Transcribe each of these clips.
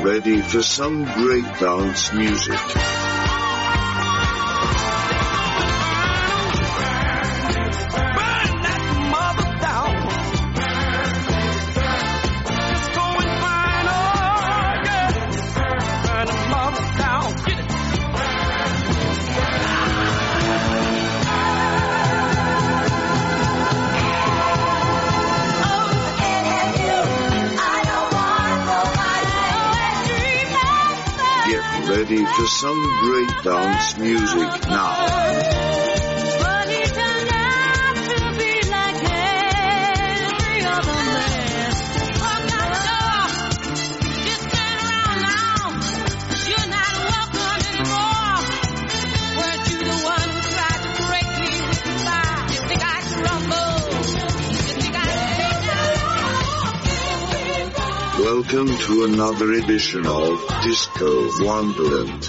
ready for some great dance music. Ready for some great dance music now. Welcome to another edition of Disco Wonderland.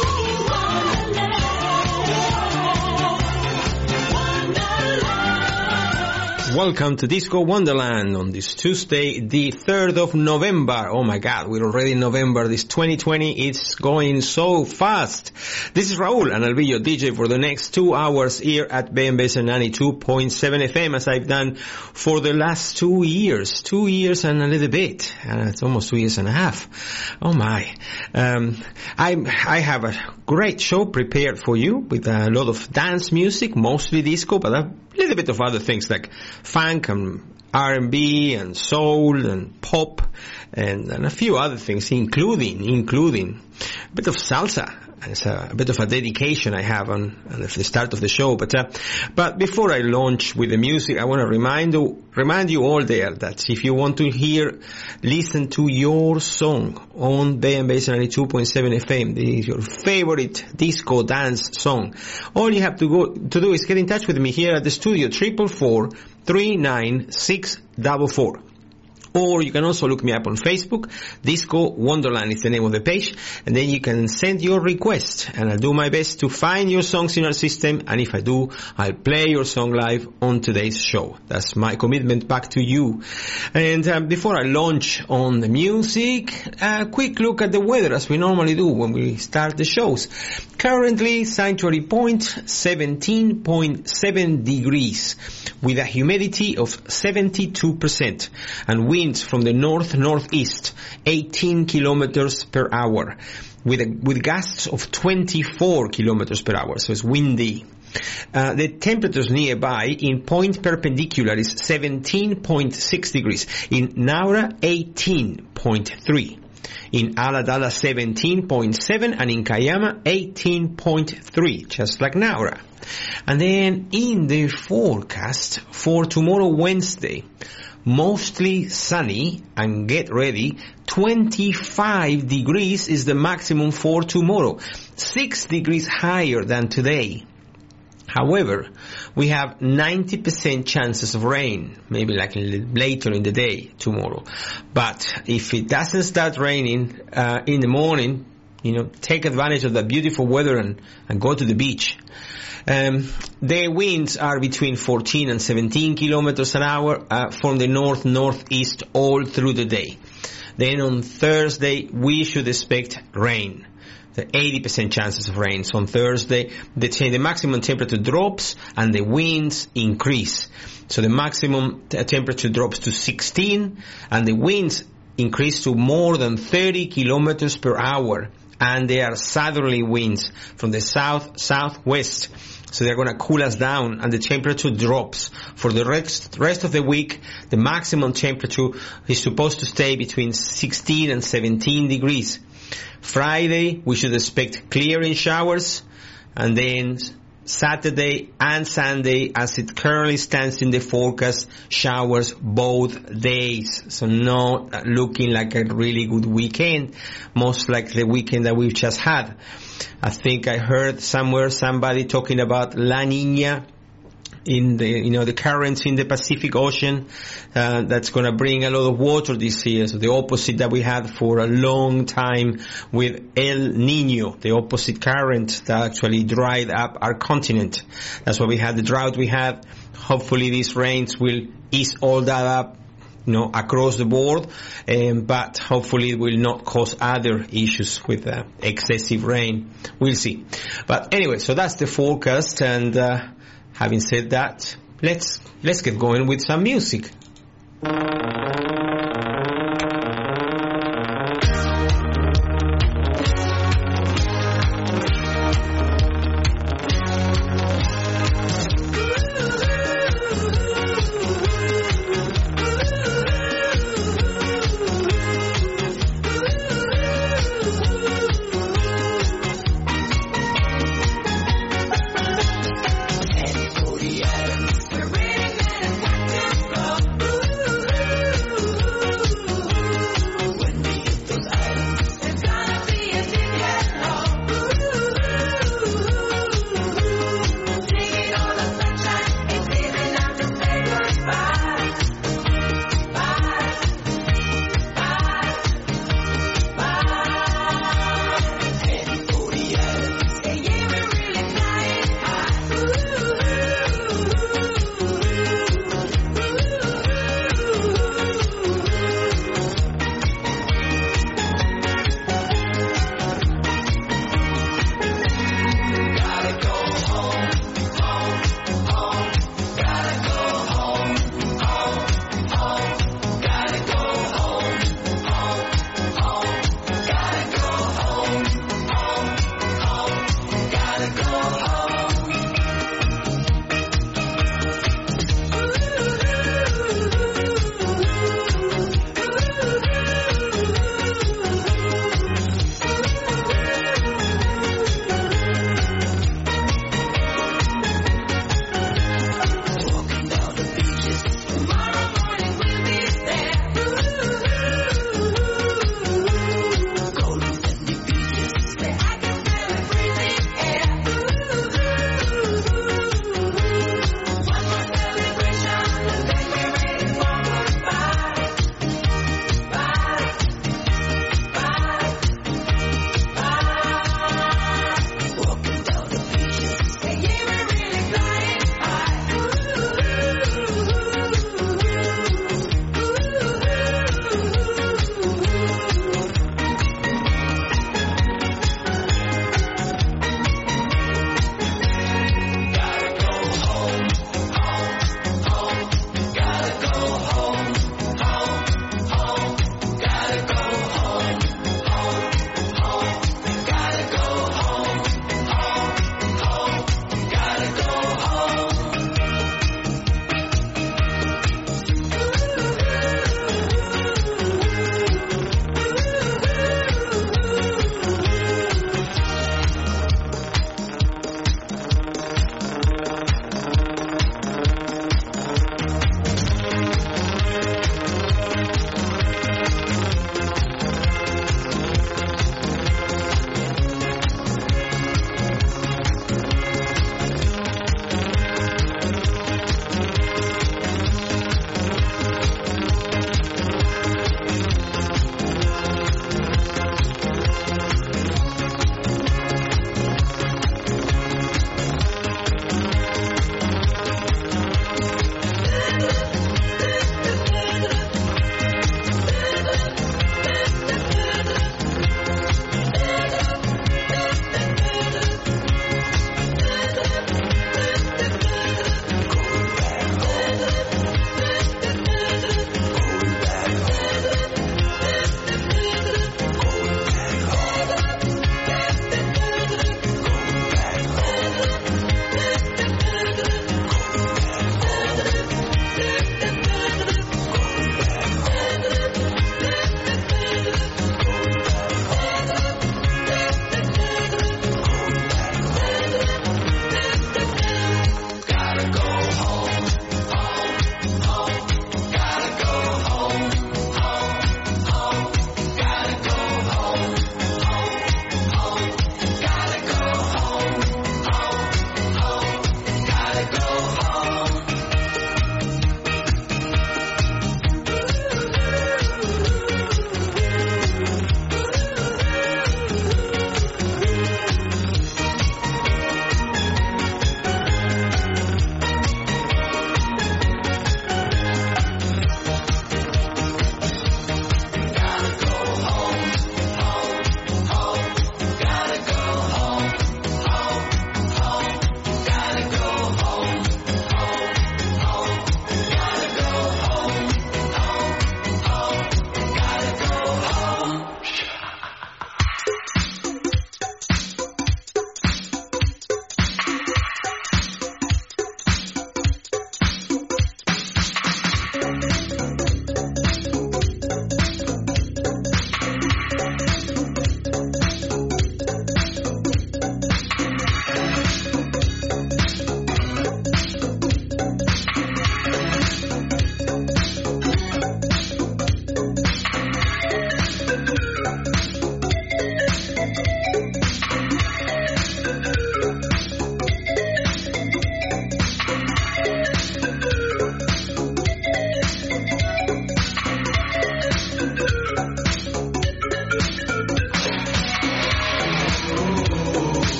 Welcome to Disco Wonderland on this Tuesday, the 3rd of November. Oh my God, we're already in November. This 2020 is going so fast. This is Raul, and I'll be your DJ for the next 2 hours here at BMBS 92.7 FM, as I've done for the last 2 years. 2 years and a little bit. It's almost 2 years and a half. Oh my. I have a great show prepared for you with a lot of dance music, mostly disco, but a little bit of other things like funk and R&B and soul and pop and a few other things, including a bit of salsa. It's a bit of a dedication I have on the start of the show. But before I launch with the music, I want to remind you all there that if you want to listen to your song on BMBS 92.7 FM, your favorite disco dance song, all you have to do is get in touch with me here at the studio, 444-39644. Or you can also look me up on Facebook. Disco Wonderland is the name of the page. And then you can send your request. And I'll do my best to find your songs in our system. And if I do, I'll play your song live on today's show. That's my commitment back to you. And before I launch on the music, a quick look at the weather as we normally do when we start the shows. Currently, Sanctuary Point, 17.7 degrees with a humidity of 72% and winds from the north-northeast, 18 kilometers per hour with gusts of 24 kilometers per hour, so it's windy. The temperatures nearby in Point Perpendicular is 17.6 degrees, in Naura 18.3. In Aladala 17.7 and in Kayama 18.3, just like Naura. And then in the forecast for tomorrow Wednesday, mostly sunny, and get ready, 25 degrees is the maximum for tomorrow, 6 degrees higher than today. However, we have 90% chances of rain, maybe like later in the day tomorrow. But if it doesn't start raining in the morning, take advantage of the beautiful weather and go to the beach. The winds are between 14 and 17 kilometers an hour from the north-northeast all through the day. Then on Thursday, we should expect rain. The 80% chances of rain. So on Thursday, the maximum temperature drops and the winds increase. So the maximum temperature drops to 16 and the winds increase to more than 30 kilometers per hour. And they are southerly winds from the southwest. So they're going to cool us down and the temperature drops. For the rest of the week, the maximum temperature is supposed to stay between 16 and 17 degrees. Friday, we should expect clearing showers, and then Saturday and Sunday, as it currently stands in the forecast, showers both days. So not looking like a really good weekend, most like the weekend that we've just had. I think I heard somewhere somebody talking about La Niña in the currents in the Pacific Ocean, that's going to bring a lot of water this year. So the opposite that we had for a long time with El Niño, the opposite current that actually dried up our continent. That's why we had the drought we had. Hopefully these rains will ease all that up across the board, but hopefully it will not cause other issues with excessive rain. We'll see. But anyway, so that's the forecast, and having said that, let's get going with some music. Ooh.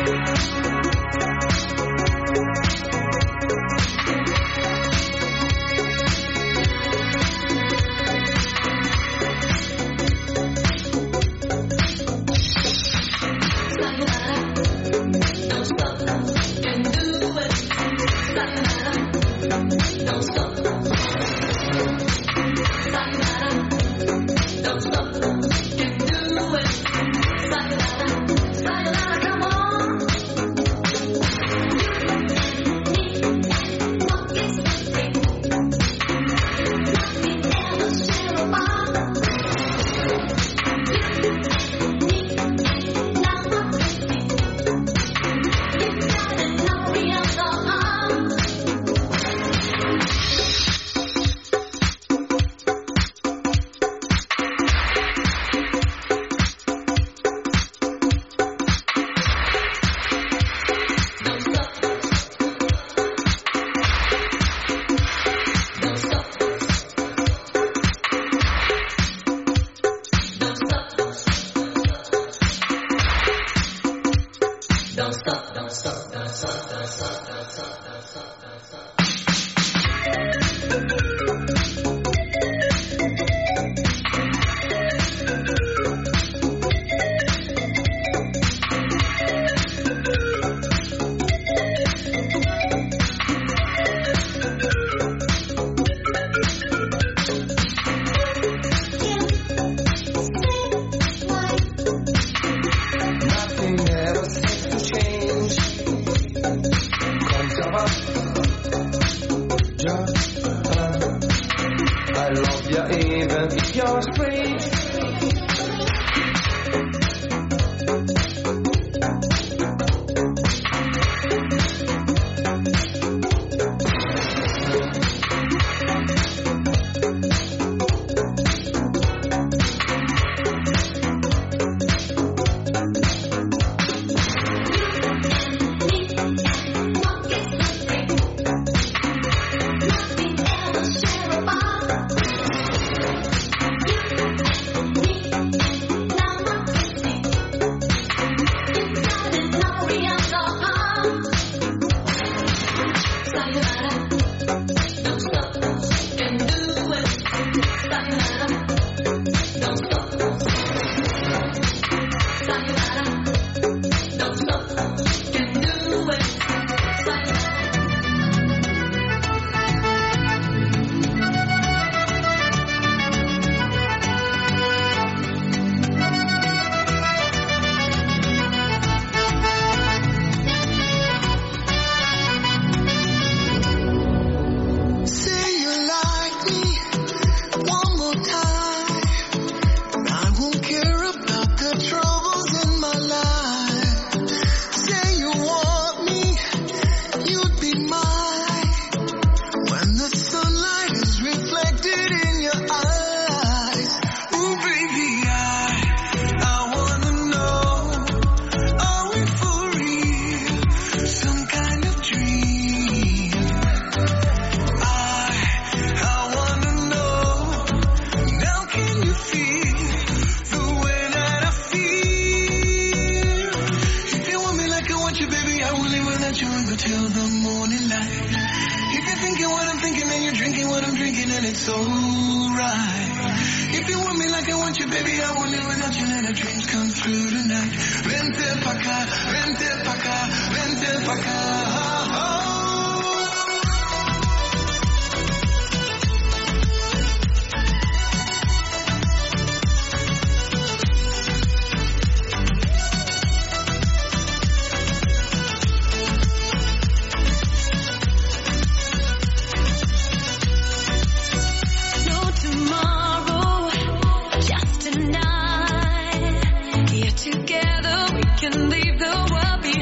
Together we can leave the world behind.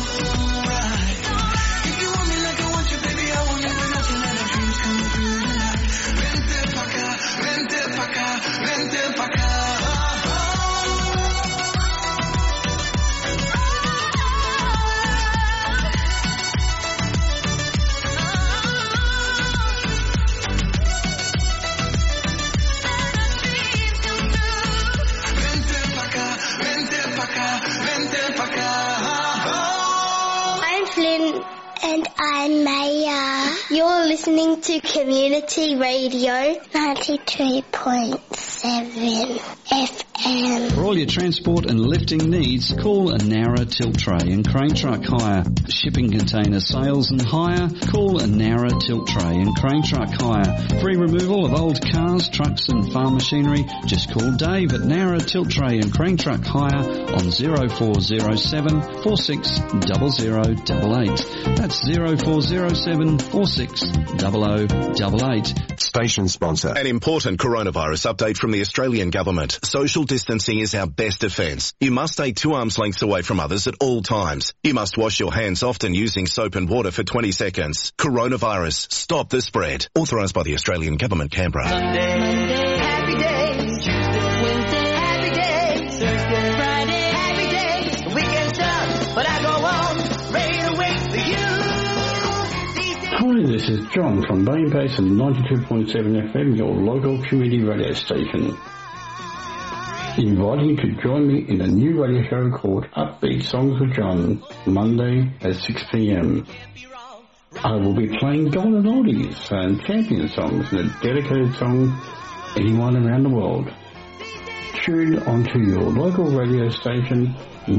Listening to Community Radio 93.7 FM. For all your transport and lifting needs, call Nara Tilt Tray and Crane Truck Hire. Shipping container sales and hire, call Nara Tilt Tray and Crane Truck Hire. Free removal of old cars, trucks and farm machinery. Just call Dave at Nara Tilt Tray and Crane Truck Hire on 0407 460088. That's 0407 460088. Station sponsor. An important coronavirus update from the Australian government. Social distancing is our best defence. You must stay 2 arms lengths away from others at all times. You must wash your hands often using soap and water for 20 seconds. Coronavirus. Stop the spread. Authorised by the Australian Government, Canberra. Monday, happy day. Tuesday, Wednesday, happy day. Thursday, Friday, happy day. The weekend's done, but I go on, ready to wait for you. Hi, this is John from Bay Basin 92.7 FM, your local community radio station. Inviting you to join me in a new radio show called Upbeat Songs with John, Monday at 6 p.m. I will be playing golden oldies and champion songs and a dedicated song anyone around the world. Tune onto your local radio station,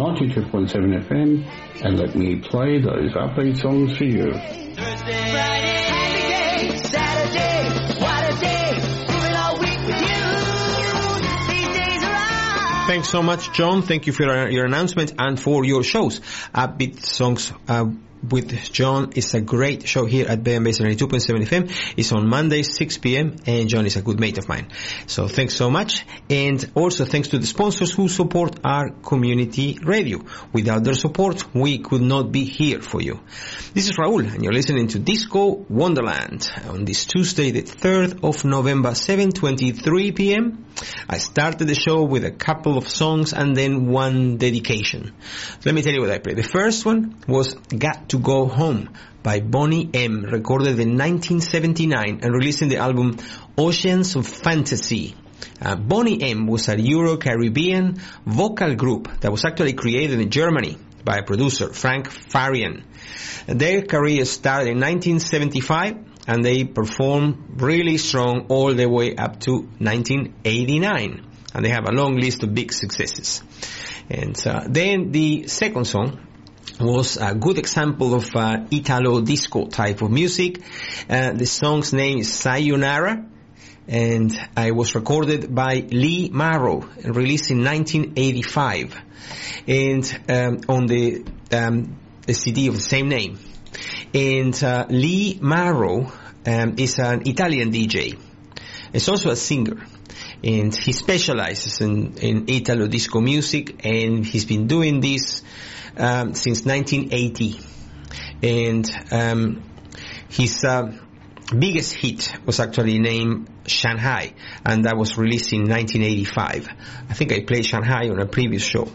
92.7 FM, and let me play those upbeat songs for you. Thursday, Friday, happy day. Saturday, what a day. Moving all week with you. These days are on. Thanks so much, John. Thank you for your announcement and for your shows. Upbeat Songs with John is a great show here at BM Basin 92.7 FM. It's on Mondays, 6 p.m. and John is a good mate of mine. So thanks so much. And also thanks to the sponsors who support our community radio. Without their support, we could not be here for you. This is Raul and you're listening to Disco Wonderland on this Tuesday, the 3rd of November, 7:23 p.m. I started the show with a couple of songs and then one dedication. Let me tell you what I played. The first one was Got to Go Home by Boney M, recorded in 1979 and released in the album Oceans of Fantasy. Boney M was a Euro-Caribbean vocal group that was actually created in Germany by a producer, Frank Farian. Their career started in 1975 and they performed really strong all the way up to 1989. And they have a long list of big successes. And then the second song was a good example of Italo disco type of music. The song's name is Sayonara, and it was recorded by Lee Marrow and released in 1985, and on the CD of the same name. And Lee Marrow is an Italian DJ. He's also a singer. And he specializes in Italo disco music, and he's been doing this since 1980. And his biggest hit was actually named Shanghai, and that was released in 1985. I think I played Shanghai on a previous show.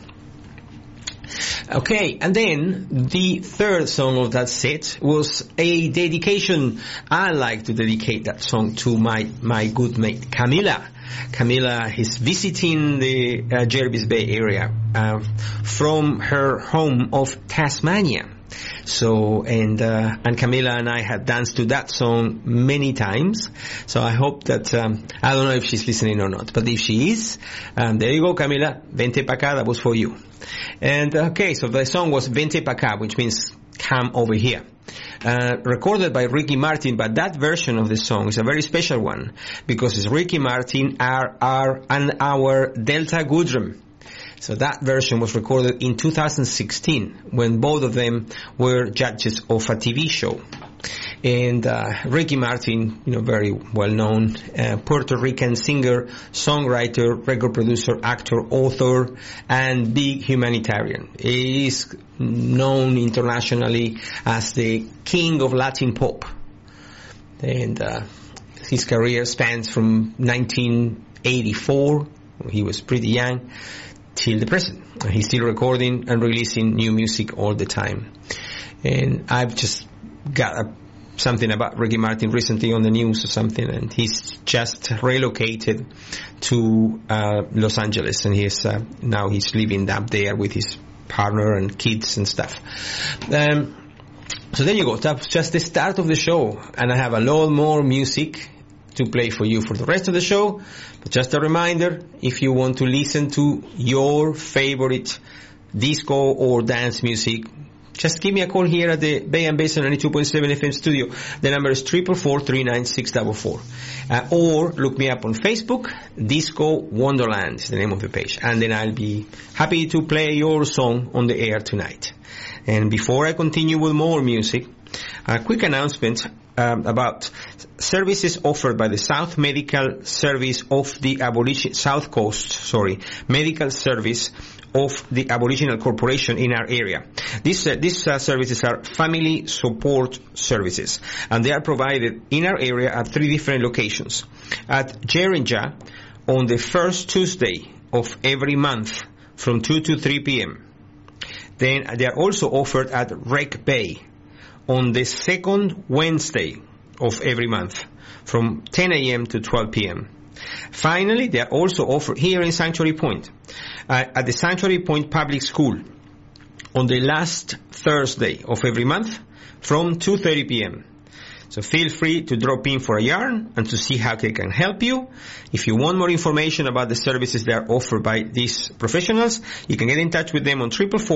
Okay, and then the third song of that set was a dedication. I like to dedicate that song to my good mate Camila. Camila is visiting the Jervis Bay area from her home of Tasmania. So, and Camila and I have danced to that song many times. So I hope that, I don't know if she's listening or not, but if she is, there you go, Camila. Vente pa acá, that was for you. And, okay, so the song was Vente pa acá, which means come over here. Recorded by Ricky Martin, but that version of the song is a very special one because it's Ricky Martin and our Delta Goodrem. So that version was recorded in 2016 when both of them were judges of a TV show. And Ricky Martin, very well-known Puerto Rican singer, songwriter, record producer, actor, author, and big humanitarian. He is known internationally as the king of Latin pop. And his career spans from 1984, when he was pretty young, till the present. He's still recording and releasing new music all the time. And I've just got something about Ricky Martin recently on the news or something, and he's just relocated to Los Angeles, and now he's living up there with his partner and kids and stuff. So there you go. That's just the start of the show, and I have a lot more music to play for you for the rest of the show. But just a reminder, if you want to listen to your favorite disco or dance music, just give me a call here at the Bay and Basin 92.7 FM studio. The number is 444-39644. Or look me up on Facebook, Disco Wonderland is the name of the page. And then I'll be happy to play your song on the air tonight. And before I continue with more music, a quick announcement about services offered by the South Medical Service of the South Coast Medical Service of the Aboriginal Corporation in our area. These services are family support services, and they are provided in our area at 3 different locations. At Jerinja on the first Tuesday of every month from 2 to 3 p.m. Then they are also offered at Wreck Bay on the second Wednesday of every month from 10 a.m. to 12 p.m. Finally, they are also offered here in Sanctuary Point at the Sanctuary Point Public School on the last Thursday of every month from 2:30 p.m. So feel free to drop in for a yarn and to see how they can help you. If you want more information about the services that are offered by these professionals, you can get in touch with them on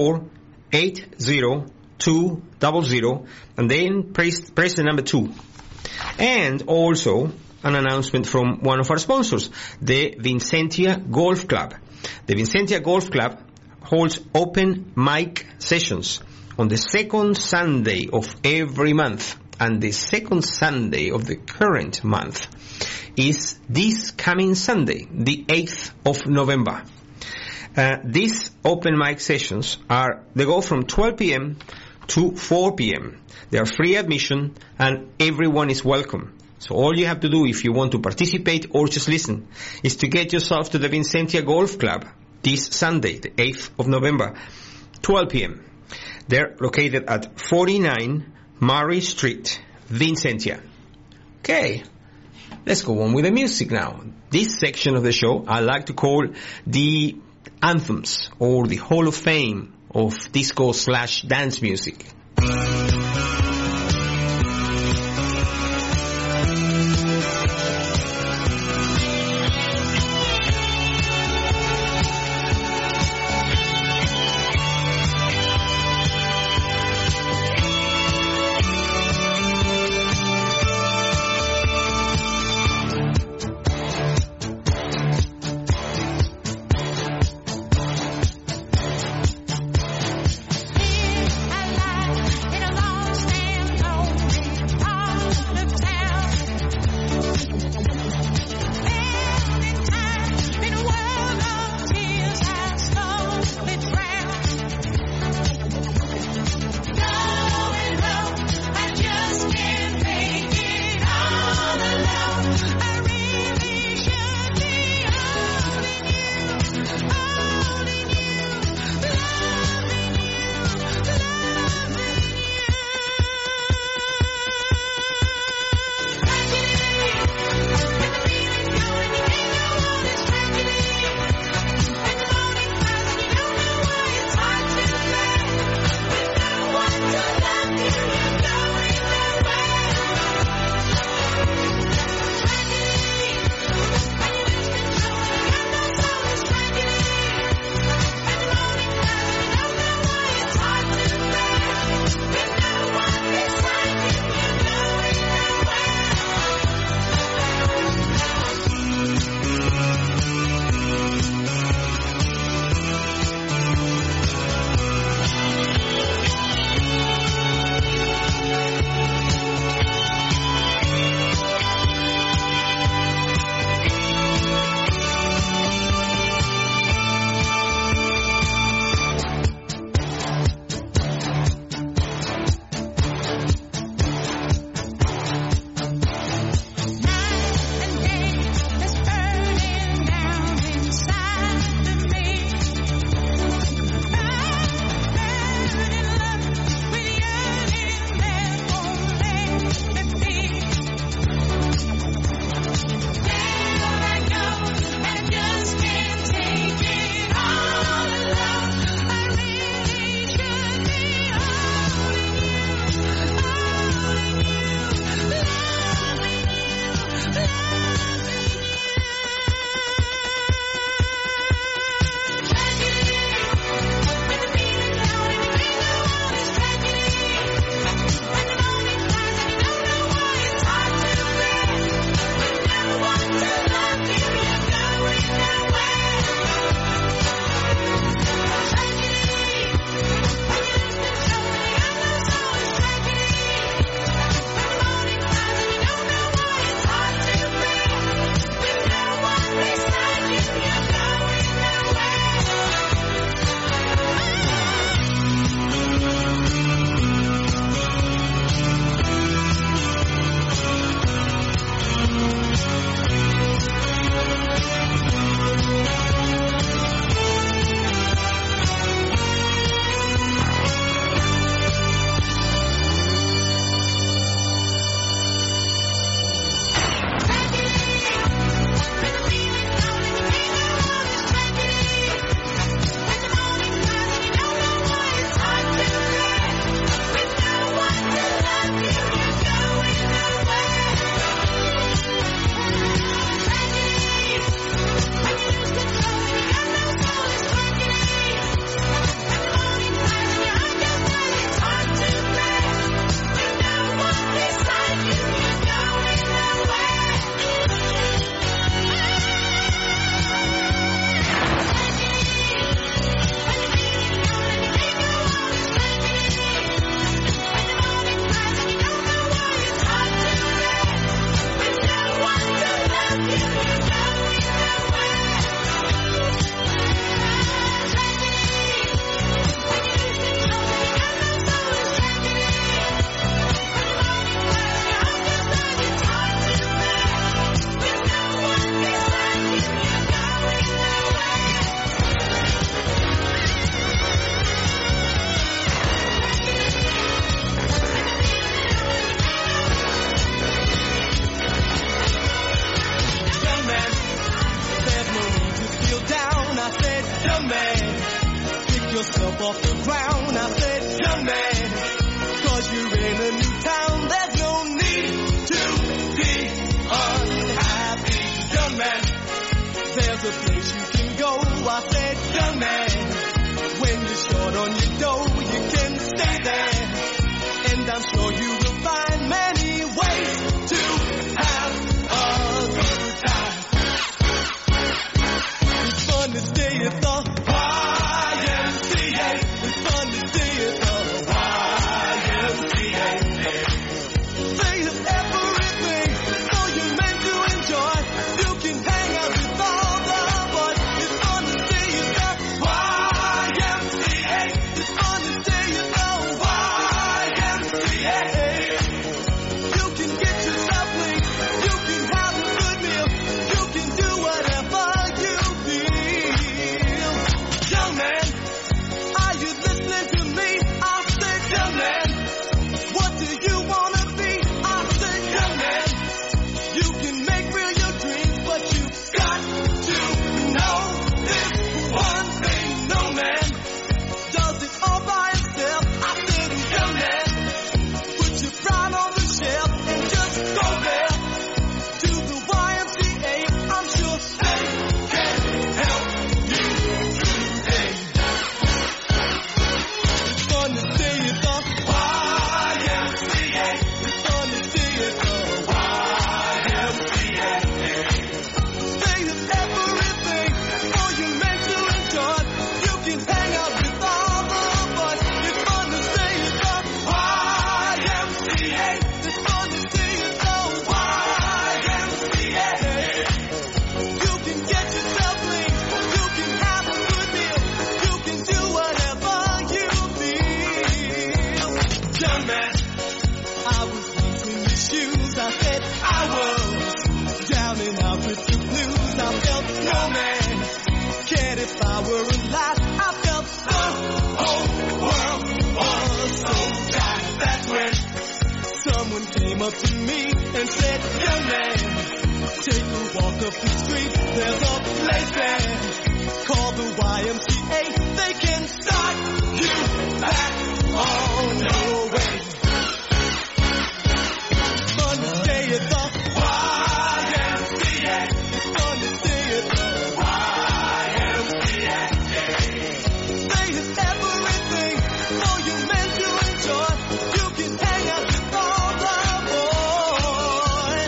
444-80-200 and then press the number 2. And also an announcement from one of our sponsors, the Vincentia Golf Club. The Vincentia Golf Club holds open mic sessions on the second Sunday of every month. And the second Sunday of the current month is this coming Sunday, the 8th of November. These open mic sessions they go from 12 p.m. to 4 p.m. They are free admission and everyone is welcome. So all you have to do if you want to participate or just listen is to get yourself to the Vincentia Golf Club this Sunday, the 8th of November, 12 p.m. They're located at 49 Murray Street, Vincentia. Okay, let's go on with the music now. This section of the show I like to call the anthems or the Hall of Fame of disco/dance music. I like young man. 'Cause you're in a new town, there's no need to be unhappy, young man. There's a place you can go, I said, young man. When you're short on your dough, you can stay there. And I'm sure you will find many ways to have a good time. It's fun to stay at the YMCA. It's fun to stay at the YMCA. They have everything for you men to enjoy. You can hang out with all the boys. It's fun to stay at the YMCA. It's fun to stay at the YMCA. You can get yourself linked. You can have a good meal. You can do whatever you feel. Young man, are you listening to me? I said, young man, what do you wanna be? I said, young man, you can make real your dreams, but you got to know this one thing. No man does it all by himself. I said, young man, put your pride on the shelf and just go there to the YMCA. I'm sure they can help you today. It's fun to stay at the YMCA. It's fun to stay at the YMCA. They have everything for you men to enjoy. You can hang out with all the boys. It's fun to stay at the YMCA. It's fun to stay at the YMCA. You can get yourself linked. You can have a good meal. You can do whatever you feel. Young man, I was once in your shoes. I said I was down and out with the blues. I felt no man cared if I were alive. I felt the whole world was so tight. That's when someone came up to me and said, young man, take a walk up the street. There's a place there called the YMCA. They can start you back on your way. It's fun to stay at the YMCA. It's fun to stay at the YMCA. They have everything for you men to enjoy. You can hang out with all the boys.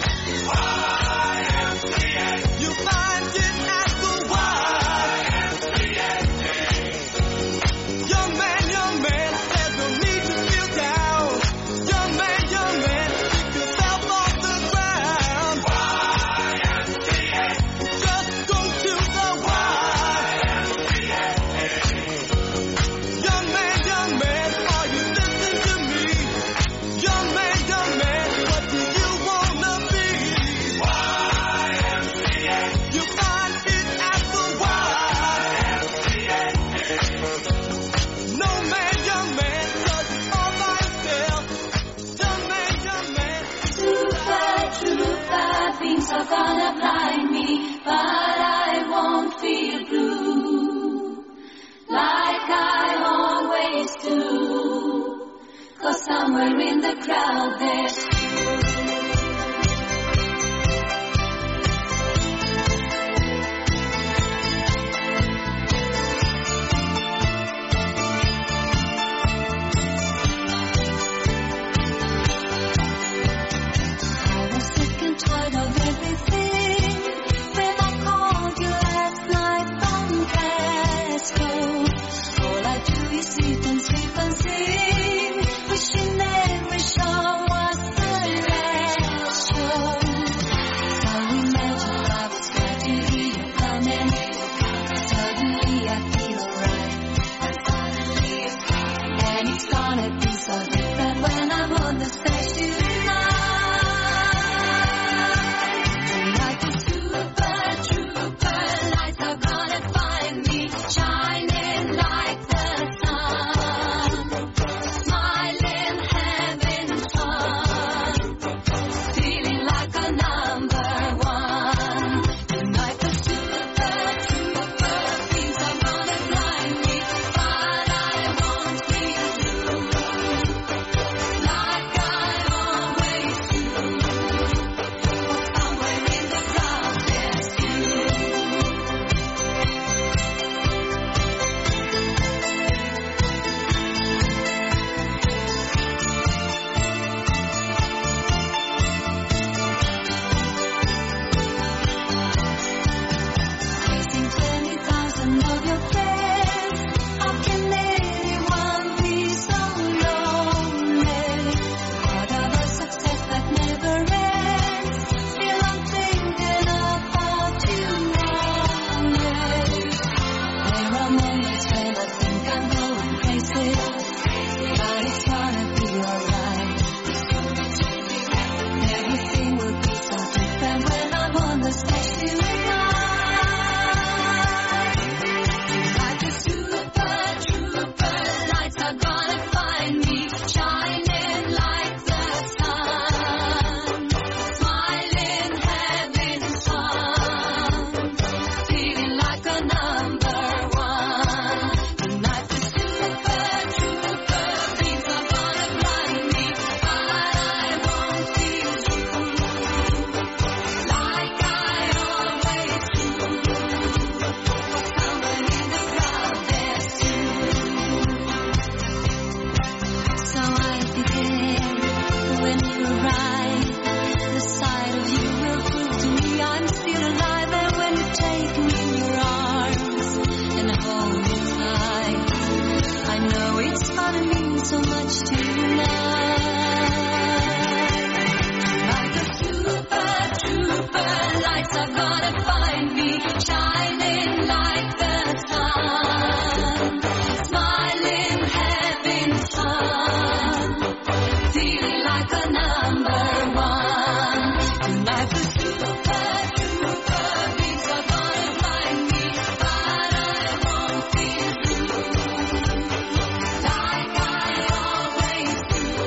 YMCA. You find it at the YMCA. Young man, there's no need to feel down. Young man, pick yourself off the ground. YMCA. Just go to the YMCA. Young man, are you listening to me? Young man, what do you wanna be? YMCA. You find it at the YMCA. No man, young man, does it all by himself. Young man, Too bad things are gonna blind me, but I won't feel blue like I always do. 'Cause somewhere in the crowd there's I was sick and tired of everything. When I called you last night from Glasgow, all I do is eat and sleep and sing, wishing every show was the last. it's gonna be alright. Everything will be so different when I'm on the stage tonight. Like a super trooper, lights are gonna find me shining like the sun, smiling, having fun, feeling like a number one. Tonight the super trooper beats are gonna blind me, but I won't feel blue like I always do. Someone in the crowd there's so I begin when you arrive. The sight of you will prove to me I'm still alive. And when you take me in your arms and hold me tight, I know it's gonna mean so much tonight. Like a super trooper, lights are gonna find me shining like the sun, smiling, having fun, feeling like a number one. Tonight the super trooper beats are gonna blind me, but I won't feel blue like I always do.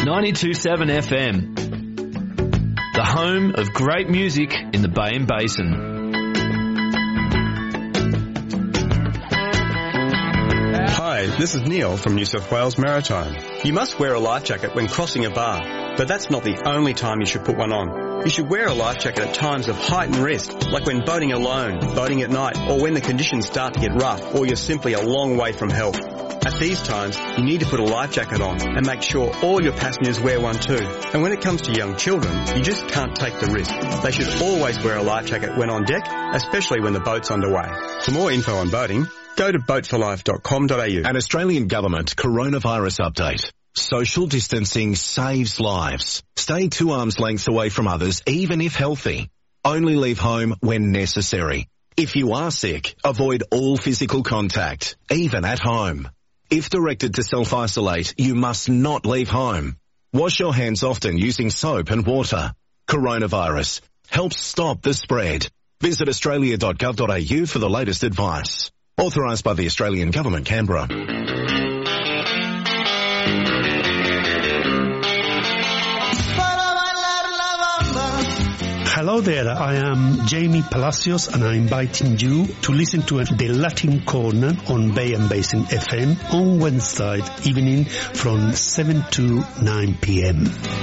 92.7 FM, the home of great music in the Bay and Basin. Hi, this is Neil from New South Wales Maritime. You must wear a life jacket when crossing a bar, but that's not the only time you should put one on. You should wear a life jacket at times of heightened risk, like when boating alone, boating at night, or when the conditions start to get rough, or you're simply a long way from help. At these times, you need to put a life jacket on and make sure all your passengers wear one too. And when it comes to young children, you just can't take the risk. They should always wear a life jacket when on deck, especially when the boat's underway. For more info on boating, go to boatforlife.com.au. An Australian government coronavirus update. Social distancing saves lives. Stay 2 arms lengths away from others, even if healthy. Only leave home when necessary. If you are sick, avoid all physical contact, even at home. If directed to self-isolate, you must not leave home. Wash your hands often using soap and water. Coronavirus. Help stop the spread. Visit australia.gov.au for the latest advice. Authorised by the Australian Government, Canberra. Hello there, I am Jamie Palacios and I'm inviting you to listen to the Latin Corner on Bay and Basin FM on Wednesday evening from 7 to 9 p.m.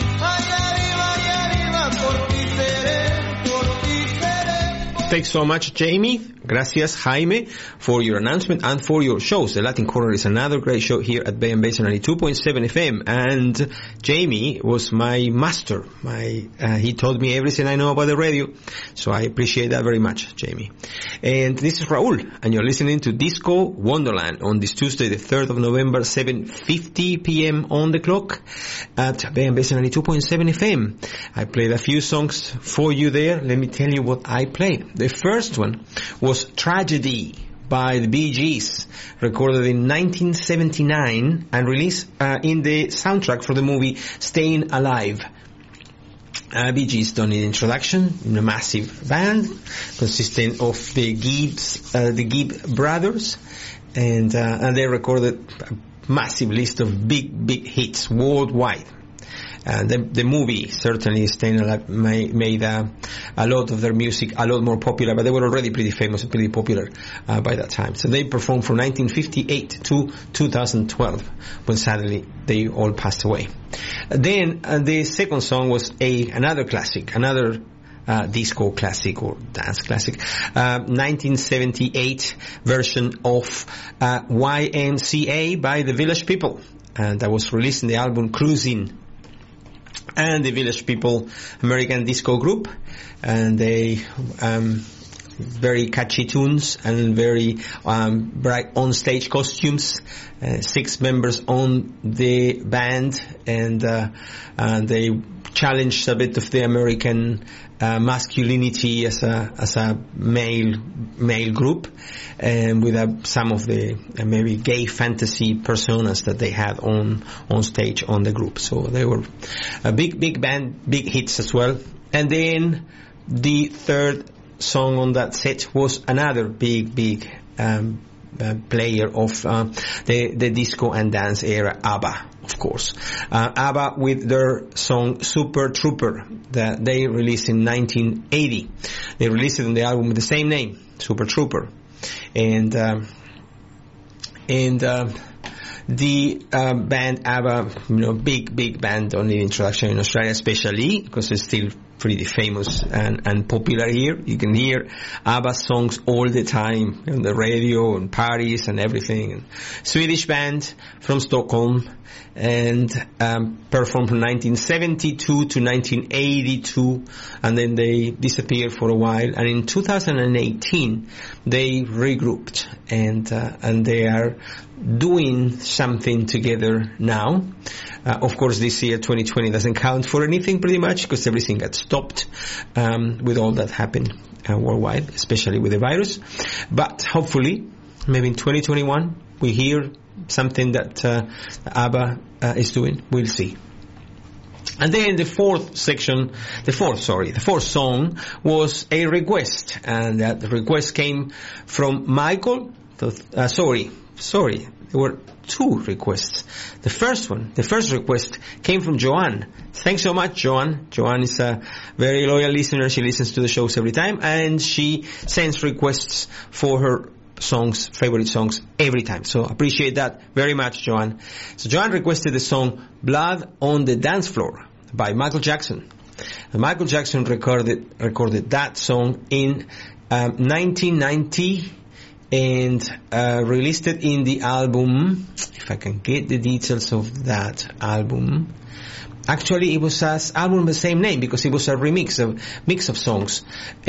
Thanks so much, Jamie. Gracias, Jaime, for your announcement and for your shows. The Latin Corner is another great show here at Bay and Basin 92.7 FM. And Jamie was my master. He taught me everything I know about the radio. So I appreciate that very much, Jamie. And this is Raul, and you're listening to Disco Wonderland on this Tuesday, the 3rd of November, 7:50 p.m. on the clock at Bay and Basin 92.7 FM. I played a few songs for you there. Let me tell you what I played. The first one was Tragedy by the Bee Gees, recorded in 1979 and released in the soundtrack for the movie Staying Alive. Bee Gees don't need introduction, in a massive band consisting of the Gibb brothers, and they recorded a massive list of big hits worldwide. And the movie, certainly, Staying Alive, made a lot of their music a lot more popular, but they were already pretty famous and pretty popular by that time. So they performed from 1958 to 2012, when sadly they all passed away. Then the second song was another classic, another disco classic or dance classic, 1978 version of YMCA by the Village People, and that was released in the album Cruising. And the Village People, American disco group, and they very catchy tunes and very bright on-stage costumes. 6 members on the band, and they challenged a bit of the American masculinity as a male group, and with some of the maybe gay fantasy personas that they had on stage on the group. So they were a big band, big hits as well. And then the third song on that set was another big player of the disco and dance era, ABBA, of course. ABBA with their song Super Trooper that they released in 1980. They released it on the album with the same name, Super Trooper. And the band ABBA, big band, on the introduction in Australia, especially because it's still pretty famous and popular here. You can hear ABBA songs all the time on the radio and parties and everything. And Swedish band from Stockholm, and performed from 1972 to 1982, and then they disappeared for a while. And in 2018, they regrouped, and they are doing something together now. Of course, this year, 2020, doesn't count for anything pretty much, because everything got stopped with all that happened worldwide, especially with the virus. But hopefully, maybe in 2021, we hear something that ABBA is doing. We'll see. And then the fourth song was a request, and that request came from Michael. there were 2 requests. The first request came from Joanne. Thanks so much, Joanne. Joanne is a very loyal listener. She listens to the shows every time, and she sends requests for her songs, favorite songs, every time. So appreciate that very much, Joanne. So Joanne requested the song Blood on the Dance Floor by Michael Jackson. And Michael Jackson recorded that song in 1990 and released it in the album, if I can get the details of that album. Actually, it was an album with the same name because it was a mix of songs.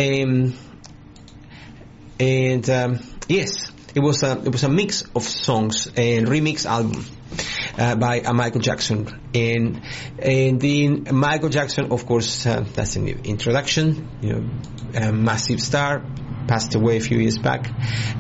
Yes, it was a mix of songs, a remix album by Michael Jackson. And the Michael Jackson, of course, that's in the introduction. Massive star, passed away a few years back.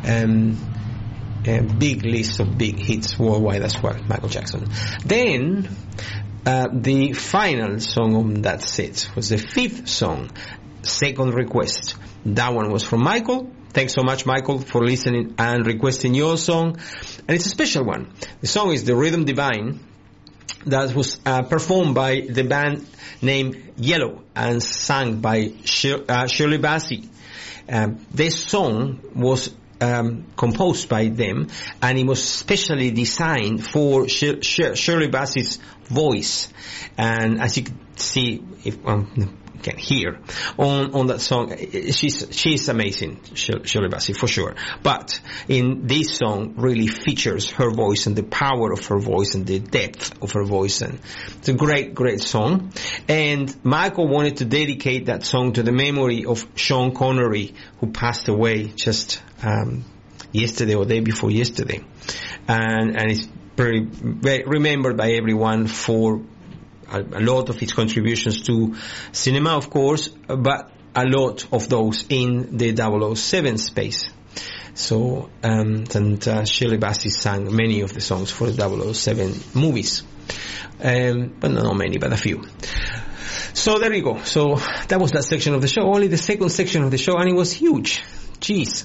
A big list of big hits worldwide as well, Michael Jackson. Then the final song on that set was the 5th song, second request. That one was from Michael. Thanks so much, Michael, for listening and requesting your song. And it's a special one. The song is The Rhythm Divine, that was performed by the band named Yellow and sung by Shirley Bassey. This song was composed by them, and it was specially designed for Shirley Bassey's voice. And as you can see, if can hear on that song, she's amazing, Shirley Bassey, for sure. But in this song really features her voice and the power of her voice and the depth of her voice, and it's a great song. And Michael wanted to dedicate that song to the memory of Sean Connery, who passed away just yesterday or day before yesterday, and it's very remembered by everyone for a lot of his contributions to cinema, of course, but a lot of those in the 007 space. So, Shirley Bassey sang many of the songs for the 007 movies. But not many, but a few. So there you go. So that was that section of the show, only the second section of the show, and it was huge. Jeez.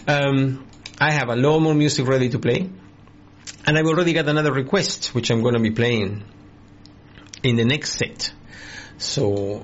I have a lot more music ready to play, and I've already got another request, which I'm going to be playing in the next set. So,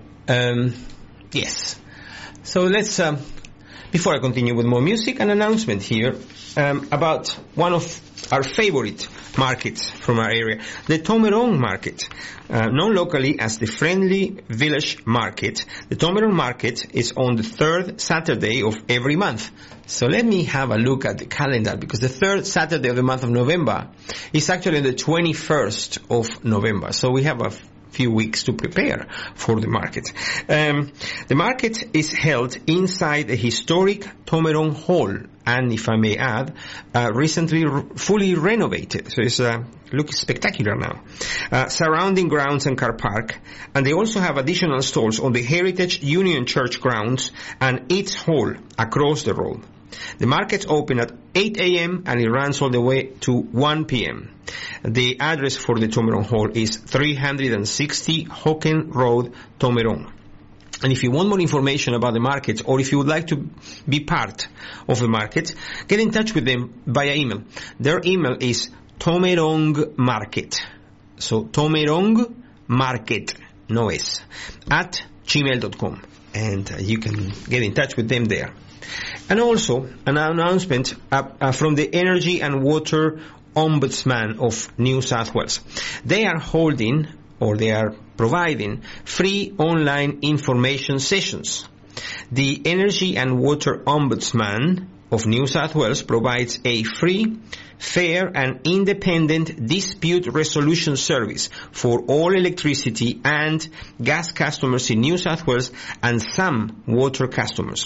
yes. So let's, before I continue with more music, an announcement here about one of our favorite markets from our area, the Tomerong Market. Known locally as the Friendly Village Market, the Tomerong Market is on the 3rd Saturday of every month. So let me have a look at the calendar, because the 3rd Saturday of the month of November is actually the 21st of November. So we have a few weeks to prepare for the market. The market is held inside the historic Tomerong Hall, and if I may add, recently fully renovated. So it's looks spectacular now. Surrounding grounds and car park, and they also have additional stalls on the Heritage Union Church grounds and its hall across the road. The markets open at 8 a.m. and it runs all the way to 1 p.m. The address for the Tomerong Hall is 360 Hocken Road, Tomerong. And if you want more information about the market, or if you would like to be part of the market, get in touch with them via email. Their email is Tomerong Market. So Tomerong Market, no S, at gmail.com. And you can get in touch with them there. And also an announcement from the Energy and Water Ombudsman of New South Wales. They are holding, or they are providing, free online information sessions. The Energy and Water Ombudsman of New South Wales provides a free, fair and independent dispute resolution service for all electricity and gas customers in New South Wales and some water customers.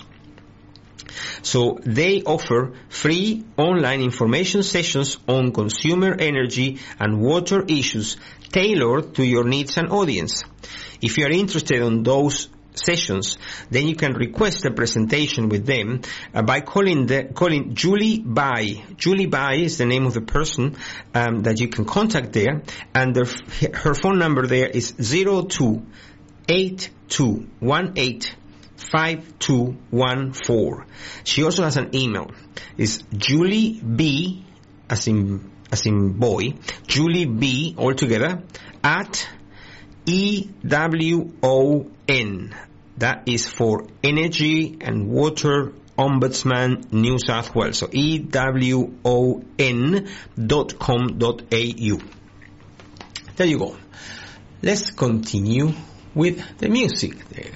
So they offer free online information sessions on consumer energy and water issues tailored to your needs and audience. If you are interested in those sessions, then you can request a presentation with them by calling Julie Bai. Julie Bai is the name of the person that you can contact there, and her phone number there is 0282185214. She also has an email. It's julieb, as in as in boy, Julie B, all together, at EWON. That is for Energy and Water Ombudsman New South Wales. So EWON.com.au. There you go. Let's continue with the music there.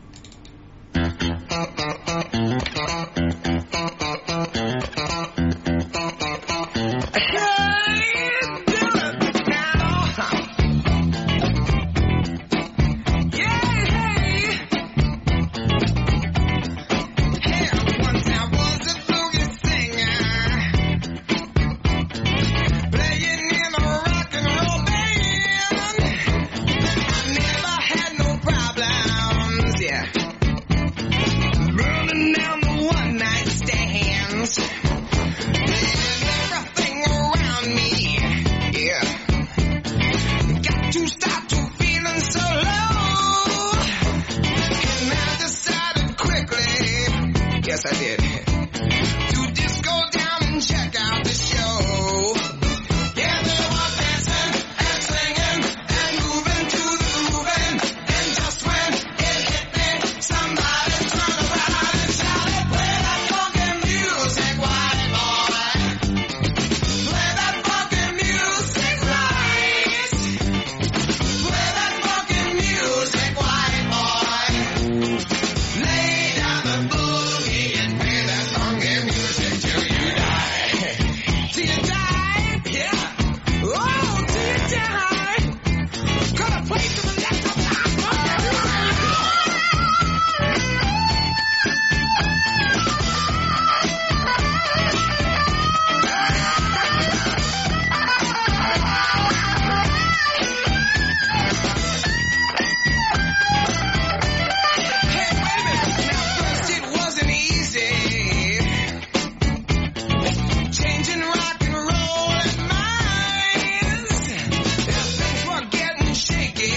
Yes, I did. To just go down and check out the show. Yeah, they were dancing and singing and moving to the grooving. And just when it hit me, somebody turned around and shouted, "Play that funky music, white boy. Play that funky music right. Play that funky music, white boy. Lay down the boogie and play that funky music till you die." Till you die, yeah. Oh, till you die. Gonna play to the left of that funky Hey, wait a minute. Now, first it wasn't easy. Changing rock and roll and minds. Things were getting shaky.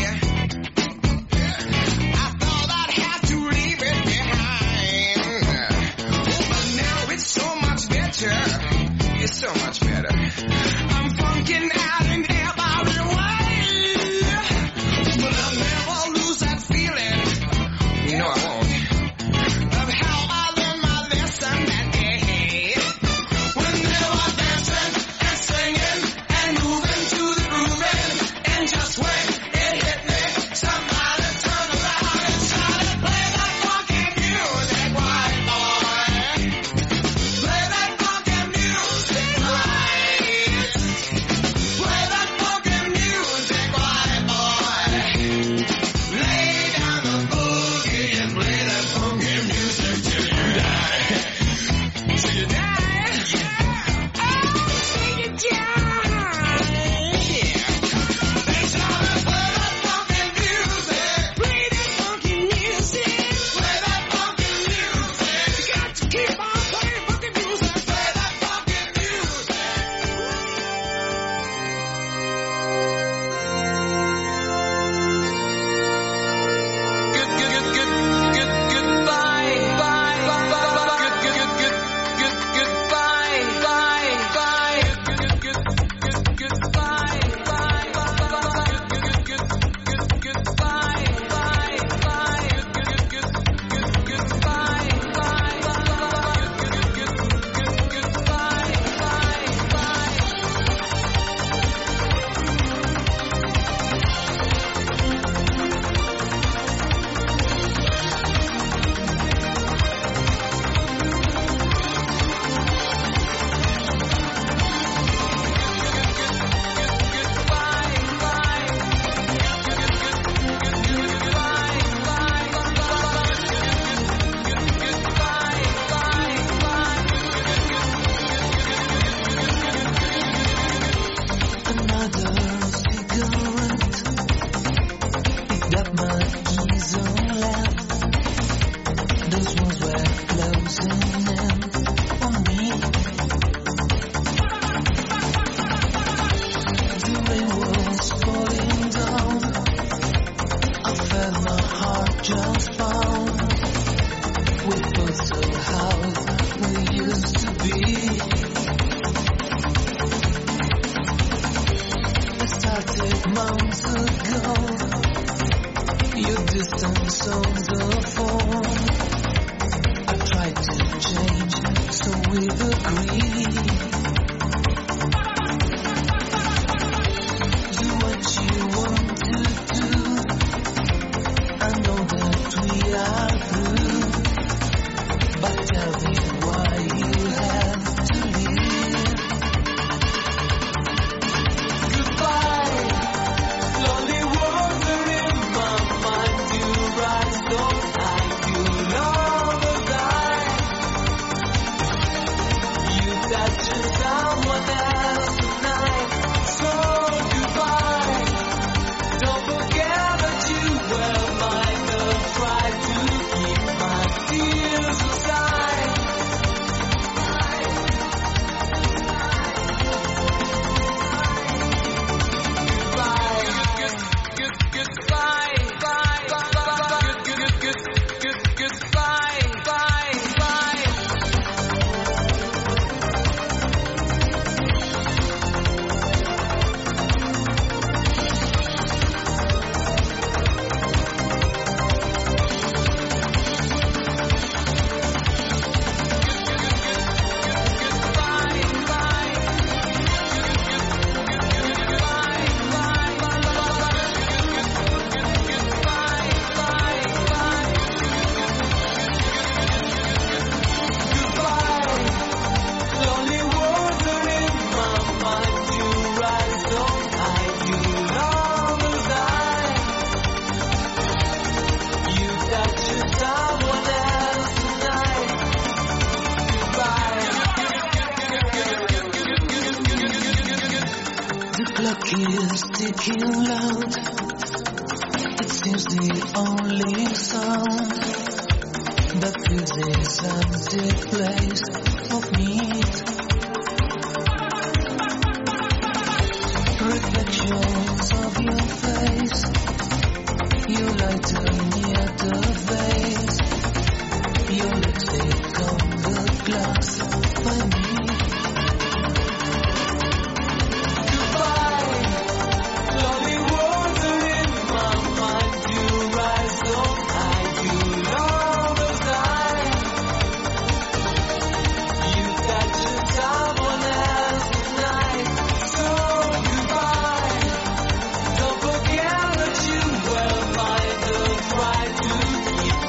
I thought I'd have to leave it behind. Oh, but now it's so much better. It's so much better. I'm funking out in every way. But I'll never lose that feeling. You know I won't. Of how I learned my lesson that day. When they were dancing and singing and moving to the grooving. And just when it hit me, somebody turned around and shouted, "Play that funky music, white boy. Play that funky music right. Play that funky music, white boy. Lay down the boogie and play that funky music till you die." Till you die, yeah. Oh, till you die, yeah. They shouted, "Play that funky music. Play that funky music. Play that funky music. You got to keep on playing funky music. Play that funky music." Goodbye, bye, goodbye, bye, started months ago. Your distance on the phone. I tried to change, so we've agreed. Do what you want to do. I know that we are through, but tell me why you have to leave. Goodbye, lonely words are in my mind. You rise, don't hide, you never die. You touch someone else tonight, so goodbye. Don't forget that you were mine. I'll try to keep my tears aside. Lonely words are in my mind. You rise, don't hide, you never die. You touch someone else tonight. Goodbye. The clock is ticking loud. It seems the only sound that fills this empty place of need. Reflections of your face, you lighter near the vase. Your lipstick on the glass by me. Goodbye, lonely words are in my mind. You rise, don't hide, you never die. You touch someone else tonight, so goodbye. Don't forget that you were mine. I'll try to keep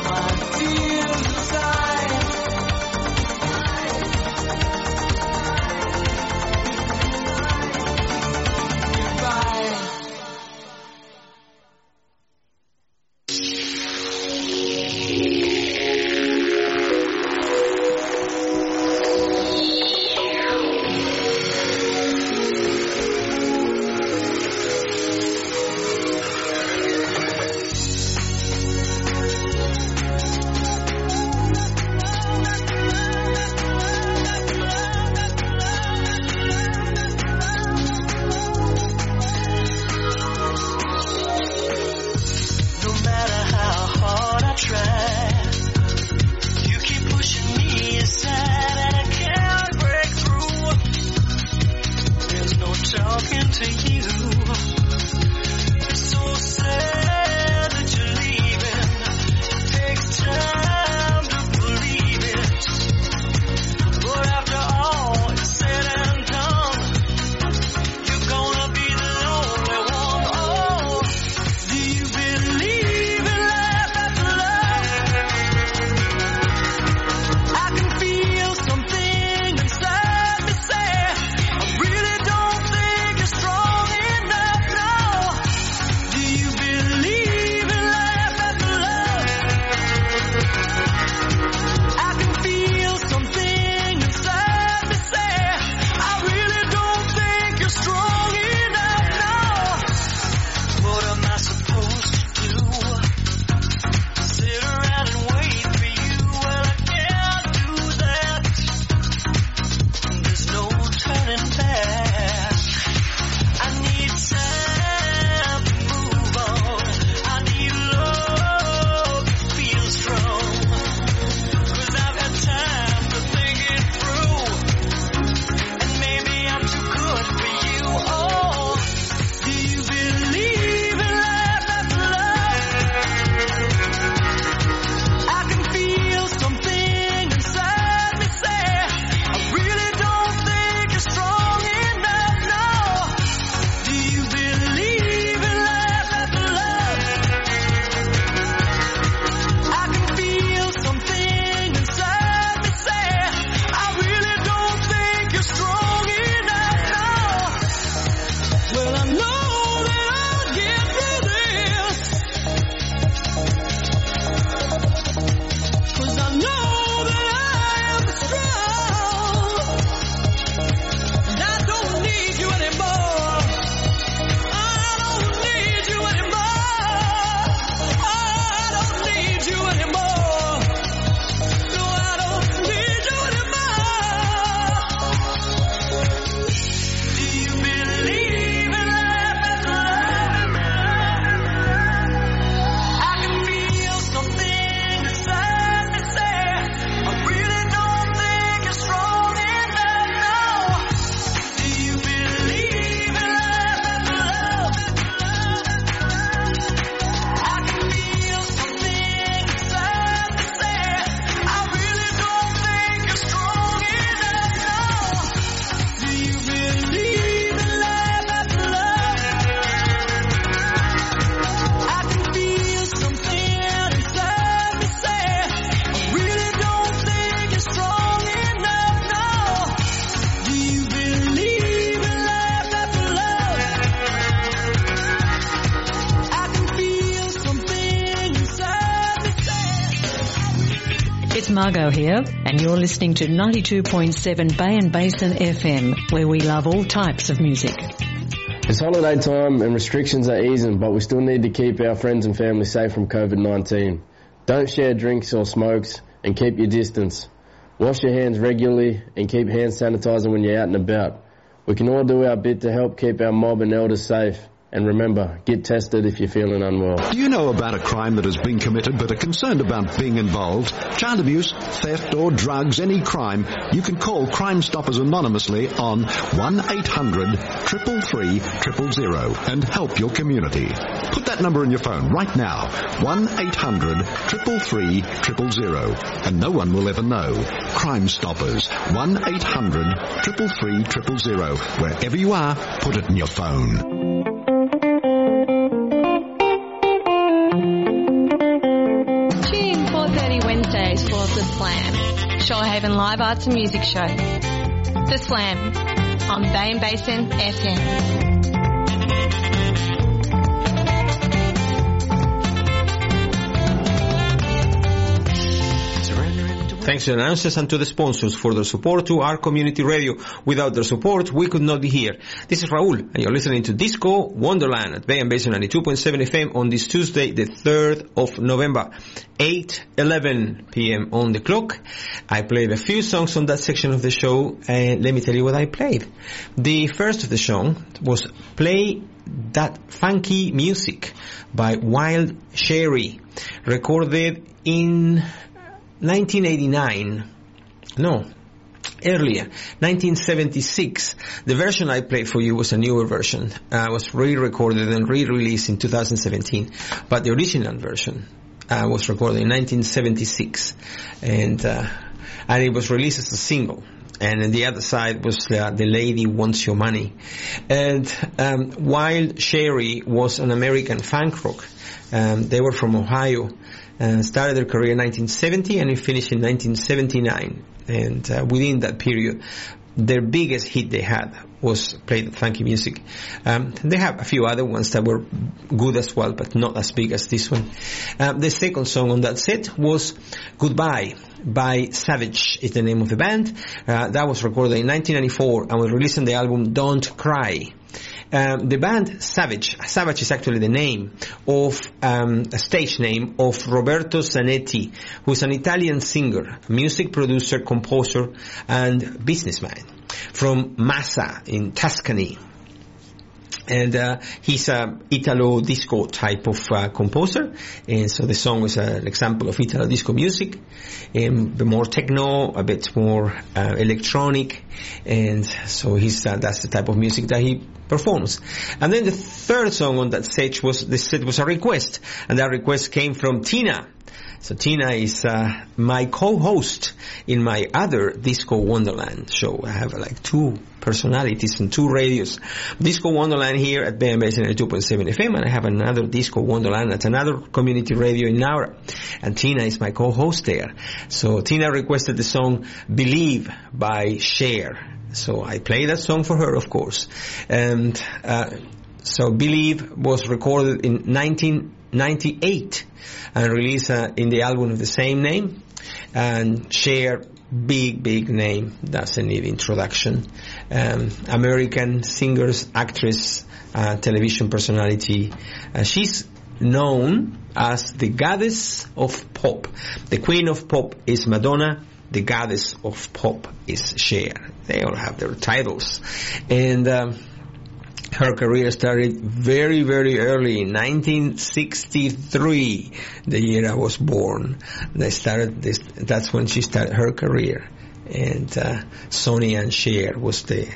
It's Margot here, and you're listening to 92.7 Bay and Basin FM, where we love all types of music. It's holiday time and restrictions are easing, but we still need to keep our friends and family safe from COVID-19. Don't share drinks or smokes and keep your distance. Wash your hands regularly and keep hand sanitizer when you're out and about. We can all do our bit to help keep our mob and elders safe. And remember, get tested if you're feeling unwell. Do you know about a crime that has been committed but are concerned about being involved? Child abuse, theft or drugs, any crime, you can call Crime Stoppers anonymously on 1-800-333-000 and help your community. Put that number in your phone right now, 1-800-333-000, and no one will ever know. Crime Stoppers, 1-800-333-000. Wherever you are, put it in your phone. For The Slam, Shoalhaven Live Arts and Music Show. The Slam on Bay and Basin FM. Thanks to the announcers and to the sponsors for their support to our community radio. Without their support, we could not be here. This is Raul, and you're listening to Disco Wonderland at Bay and Basin 92.7 FM on this Tuesday, the 3rd of November, 8:11 p.m. on the clock. I played a few songs on that section of the show, and let me tell you what I played. The first of the song was Play That Funky Music by Wild Cherry, recorded in 1989, no, earlier, 1976. The version I played for you was a newer version. Was re-recorded and re-released in 2017. But the original version was recorded in 1976. And it was released as a single. And on the other side was The Lady Wants Your Money. And Wild Cherry was an American funk rock. They were from Ohio. Started their career in 1970 and it finished in 1979. And within that period, their biggest hit they had was Play That Funky Music. They have a few other ones that were good as well, but not as big as this one. The second song on that set was Goodbye by Savage, is the name of the band. That was recorded in 1994 and was released on the album Don't Cry. The band Savage is actually the name of a stage name of Roberto Zanetti, who is an Italian singer, music producer, composer, and businessman from Massa in Tuscany. And he's a Italo disco type of composer, and so the song is an example of Italo disco music, a bit more techno, a bit more electronic, and so that's the type of music that he performs. And then the third song on that set was a request, and that request came from Tina. So Tina is my co-host in my other Disco Wonderland show. I have like two personalities and two radios. Disco Wonderland here at Bay and Basin 92.7 FM, and I have another Disco Wonderland at another community radio in Naura. And Tina is my co-host there. So Tina requested the song Believe by Cher. So I play that song for her, of course. And so Believe was recorded in 1998 and released in the album of the same name. And Cher, big name, doesn't need introduction. American singer, actress, television personality. She's known as the goddess of pop. The queen of pop is Madonna. The goddess of pop is Cher. They all have their titles. And her career started very, very early, in 1963, the year I was born. That's when she started her career. And Sonny and Cher was the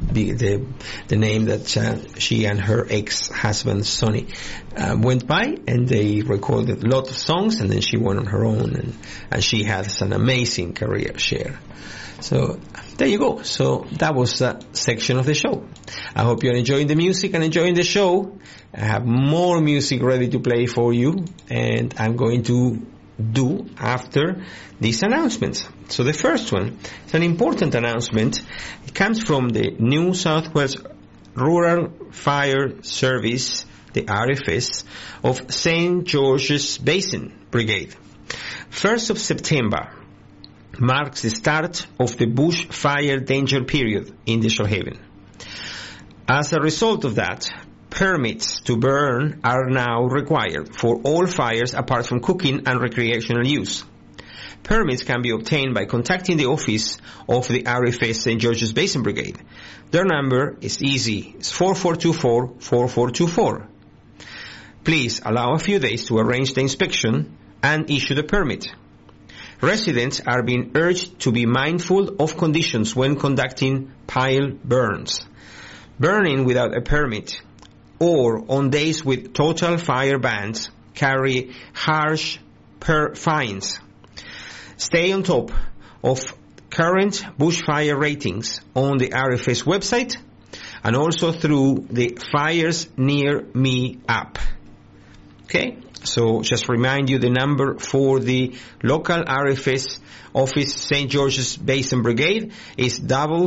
name that she and her ex-husband Sonny went by, and they recorded a lot of songs, and then she went on her own, and she has an amazing career, Cher. So there you go. So that was that section of the show. I hope you're enjoying the music and enjoying the show. I have more music ready to play for you, and I'm going to do after these announcements. So the first one is an important announcement. It comes from the New South Wales Rural Fire Service, the RFS, of St. George's Basin Brigade. 1st of September, marks the start of the bushfire danger period in the Shoalhaven. As a result of that, permits to burn are now required for all fires apart from cooking and recreational use. Permits can be obtained by contacting the office of the RFS St. George's Basin Brigade. Their number is easy. It's 4424-4424. Please allow a few days to arrange the inspection and issue the permit. Residents are being urged to be mindful of conditions when conducting pile burns. Burning without a permit or on days with total fire bans carry harsh fines. Stay on top of current bushfire ratings on the RFS website and also through the Fires Near Me app. Okay, so just remind you the number for the local RFS office St. George's Basin Brigade is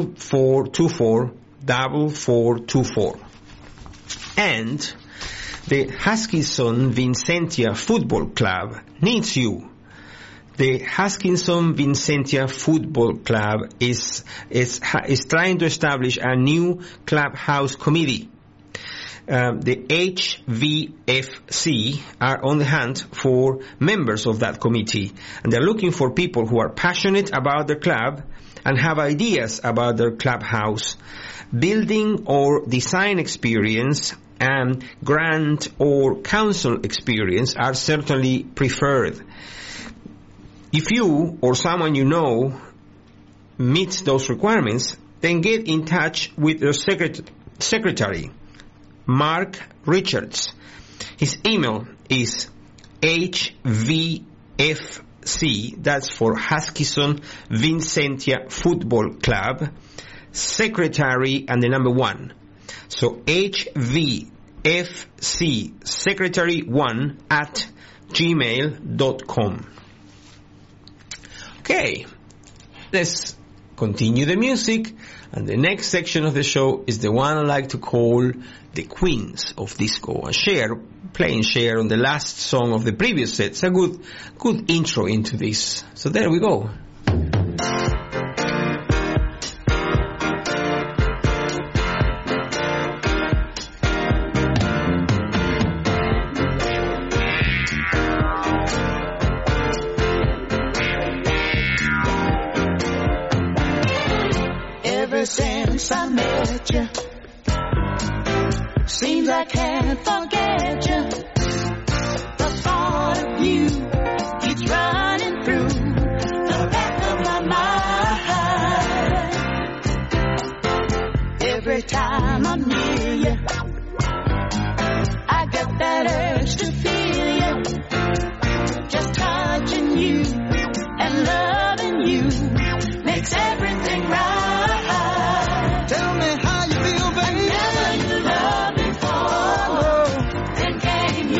4424-4424. And the Huskinson Vincentia Football Club needs you. The Huskinson Vincentia Football Club is trying to establish a new clubhouse committee. The HVFC are on the hunt for members of that committee, and they're looking for people who are passionate about their club and have ideas about their clubhouse. Building or design experience and grant or council experience are certainly preferred. If you or someone you know meets those requirements, then get in touch with your secretary, Mark Richards. His email is HVFC, that's for Huskinson Vincentia Football Club, secretary and the number 1. So HVFC secretary1 at gmail.com. Okay, let's continue the music, and the next section of the show is the one I like to call the Queens of Disco. And playing Cher on the last song of the previous set. It's a good intro into this. So there we go. Since I met you, seems I can't forget you. The thought of you keeps running through the back of my mind. Every time I'm near you, I get that urge to feel you. Just touching you and loving you makes everything right. Tell me how you feel, baby. Never knew love before. Then came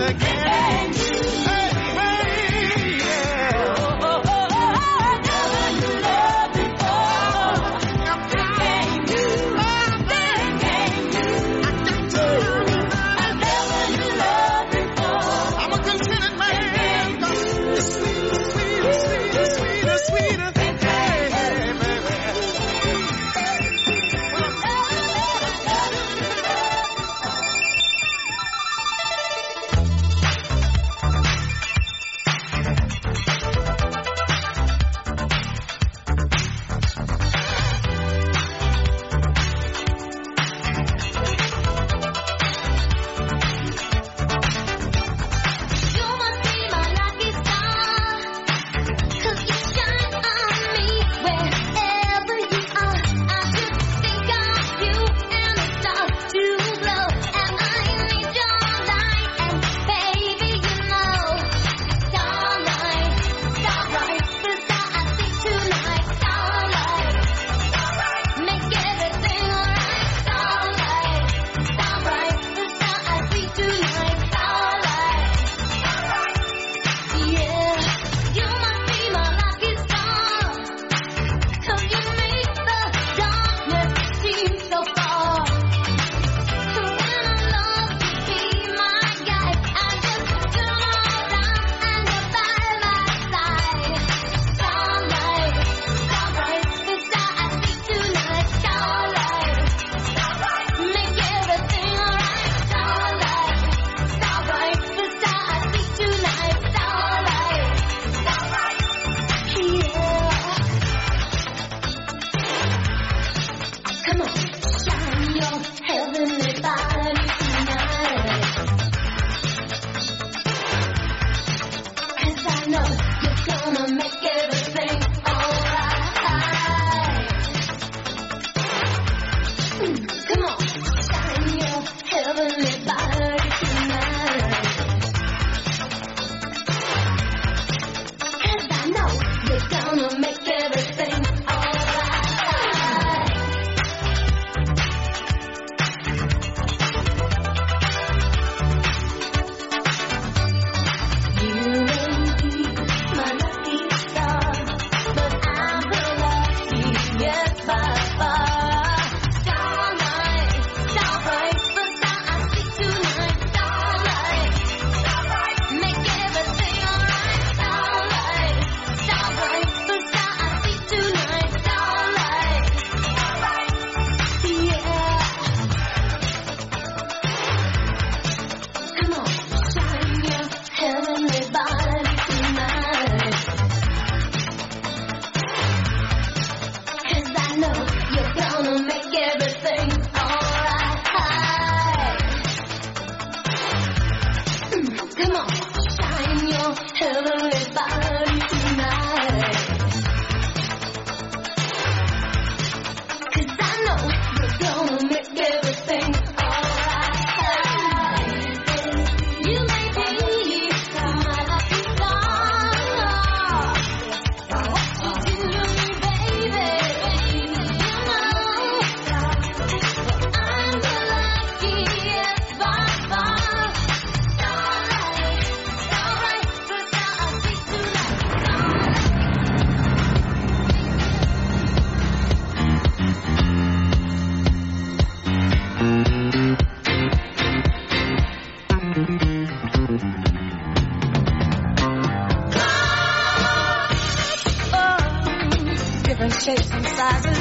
shapes and sizes,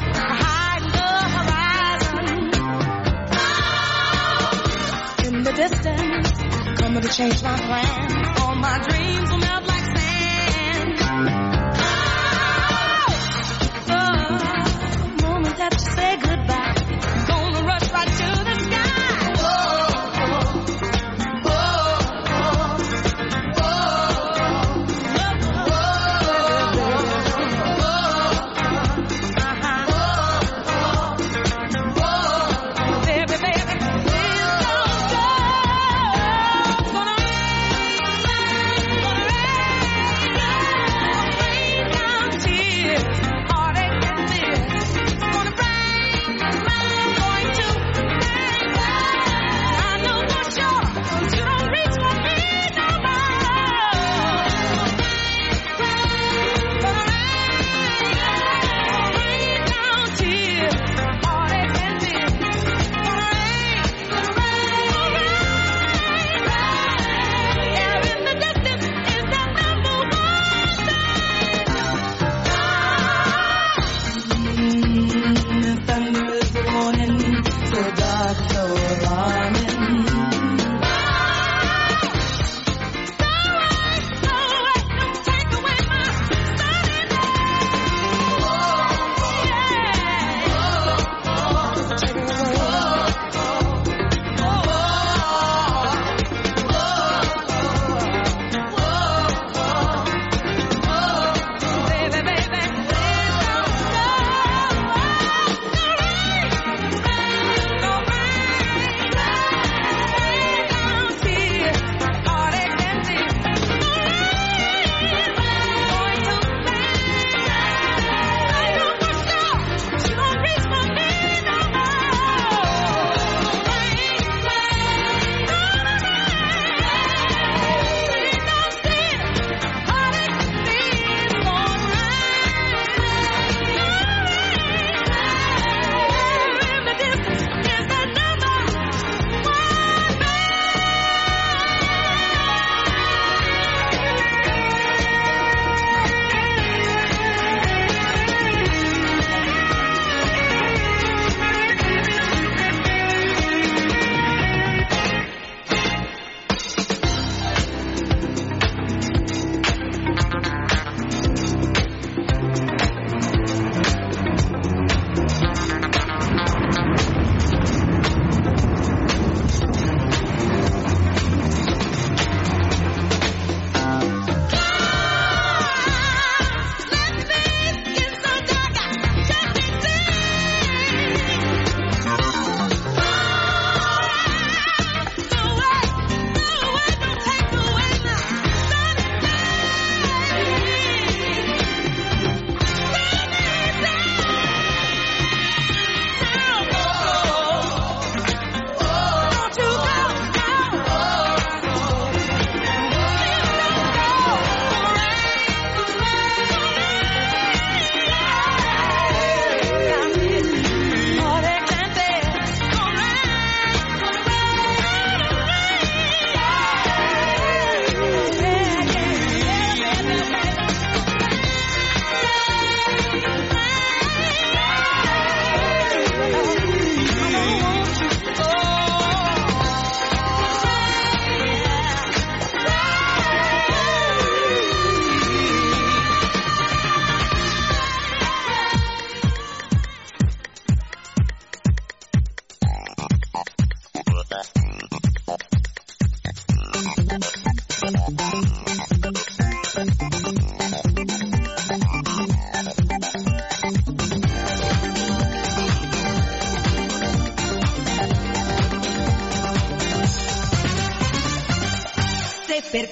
hiding the horizon. In the distance, coming to change my plan. All my dreams will melt like sand. The moment that you say goodbye, gonna rush right to the sky.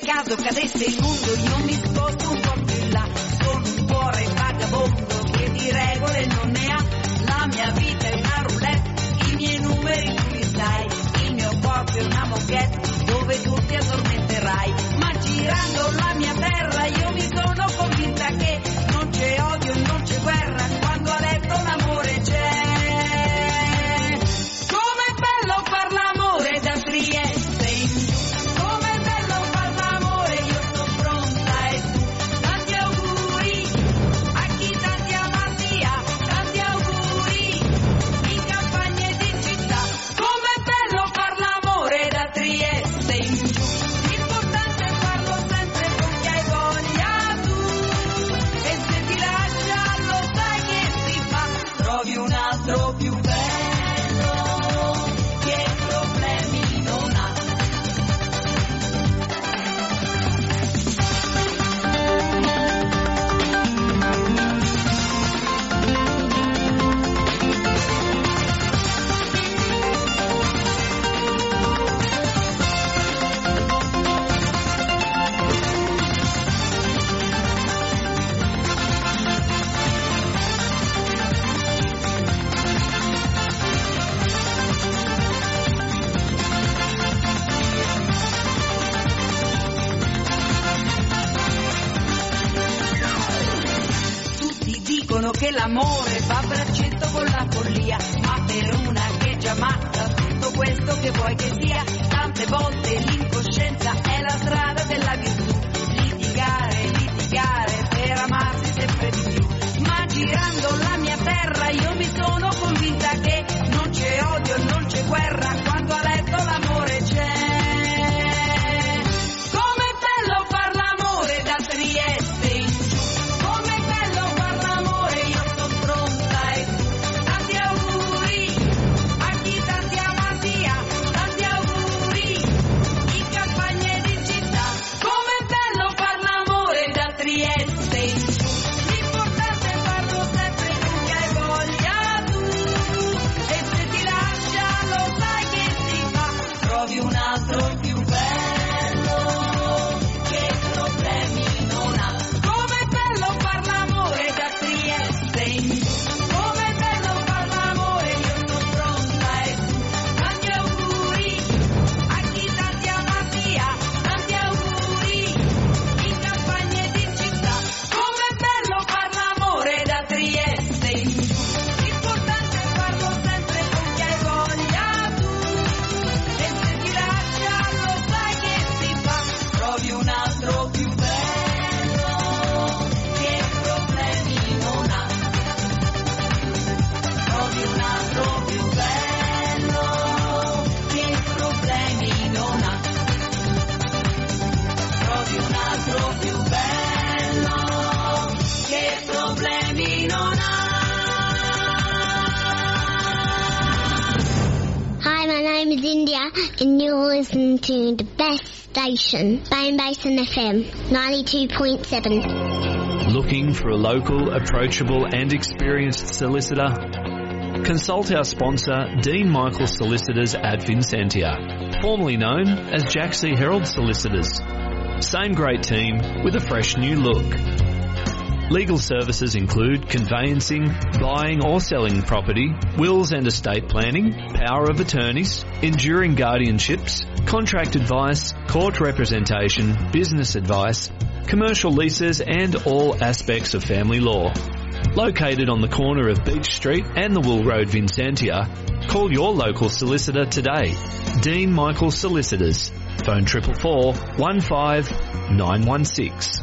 caso cadesse il mondo io mi sposto un po' più in là. Sono un cuore vagabondo che di regole non ne ha. La mia vita è una roulette, i miei numeri tu li sai. Il mio corpo è una moquette dove tu ti addormenterai. Ma girando la mia terra io mi sono convinta che non c'è odio, non c'è guerra quando a letto l'amore c'è. Com'è bello far l'amore da Trieste in giù. Com'è bello far l'amore, io sono pronta e tu. Tanti auguri a chi tanti amati ha, tanti auguri in campagna ed in città. Com'è bello far l'amore da Trieste in giù. L'importante è farlo sempre con chi hai voglia tu. E se ti lascia lo sai che si fa. Trovi un altro più bello che problemi non ha. Tutti dicono che l'amore va a braccetto con la follia, ma per una che è già matta tutto questo che vuoi che sia. Tante volte l'incoscienza è la strada della virtù. Litigare per amarsi sempre di più. Ma girando la mia terra io mi sono convinta che non c'è odio, non c'è guerra quando a letto l'amore c'è. Com'è bello far l'amore da Trieste in giù. Com'è bello far l'amore, io sono pronta e tu. Tanti auguri a chi tanti amati ha, tanti auguri in campagna ed in città. Com'è bello far l'amore da Trieste in giù. L'importante è farlo sempre con chi hai voglia tu. E se ti lascia lo sai che si fa. Trovi un altro più bello che problemi non ha. Com'è bello far l'amore da Trieste in giù. Com'è bello far l'amore, io sono pronta e tu. Tanti auguri a chi tanti amati ha, tanti auguri in campagna ed in città. Com'è bello far l'amore da Trieste in giù. L'importante è farlo sempre con chi hai voglia tu. E se ti lascia lo sai che si fa. Trovi un altro più bello che problemi non ha. Trovi un altro più bello che problemi non ha. Trovi un altro più bello che problemi non ha. Hi, my name is India, and you're listening to the best station, Bane Basin FM 92.7. Looking for a local, approachable and experienced solicitor? Consult our sponsor, Dean Michael Solicitors at Vincentia, formerly known as Jack C. Herald Solicitors. Same great team with a fresh new look. Legal services include conveyancing, buying or selling property, wills and estate planning, power of attorneys, enduring guardianships, contract advice, court representation, business advice, commercial leases and all aspects of family law. Located on the corner of Beach Street and the Wool Road, Vincentia, call your local solicitor today. Dean Michael Solicitors. Phone 444 15 916.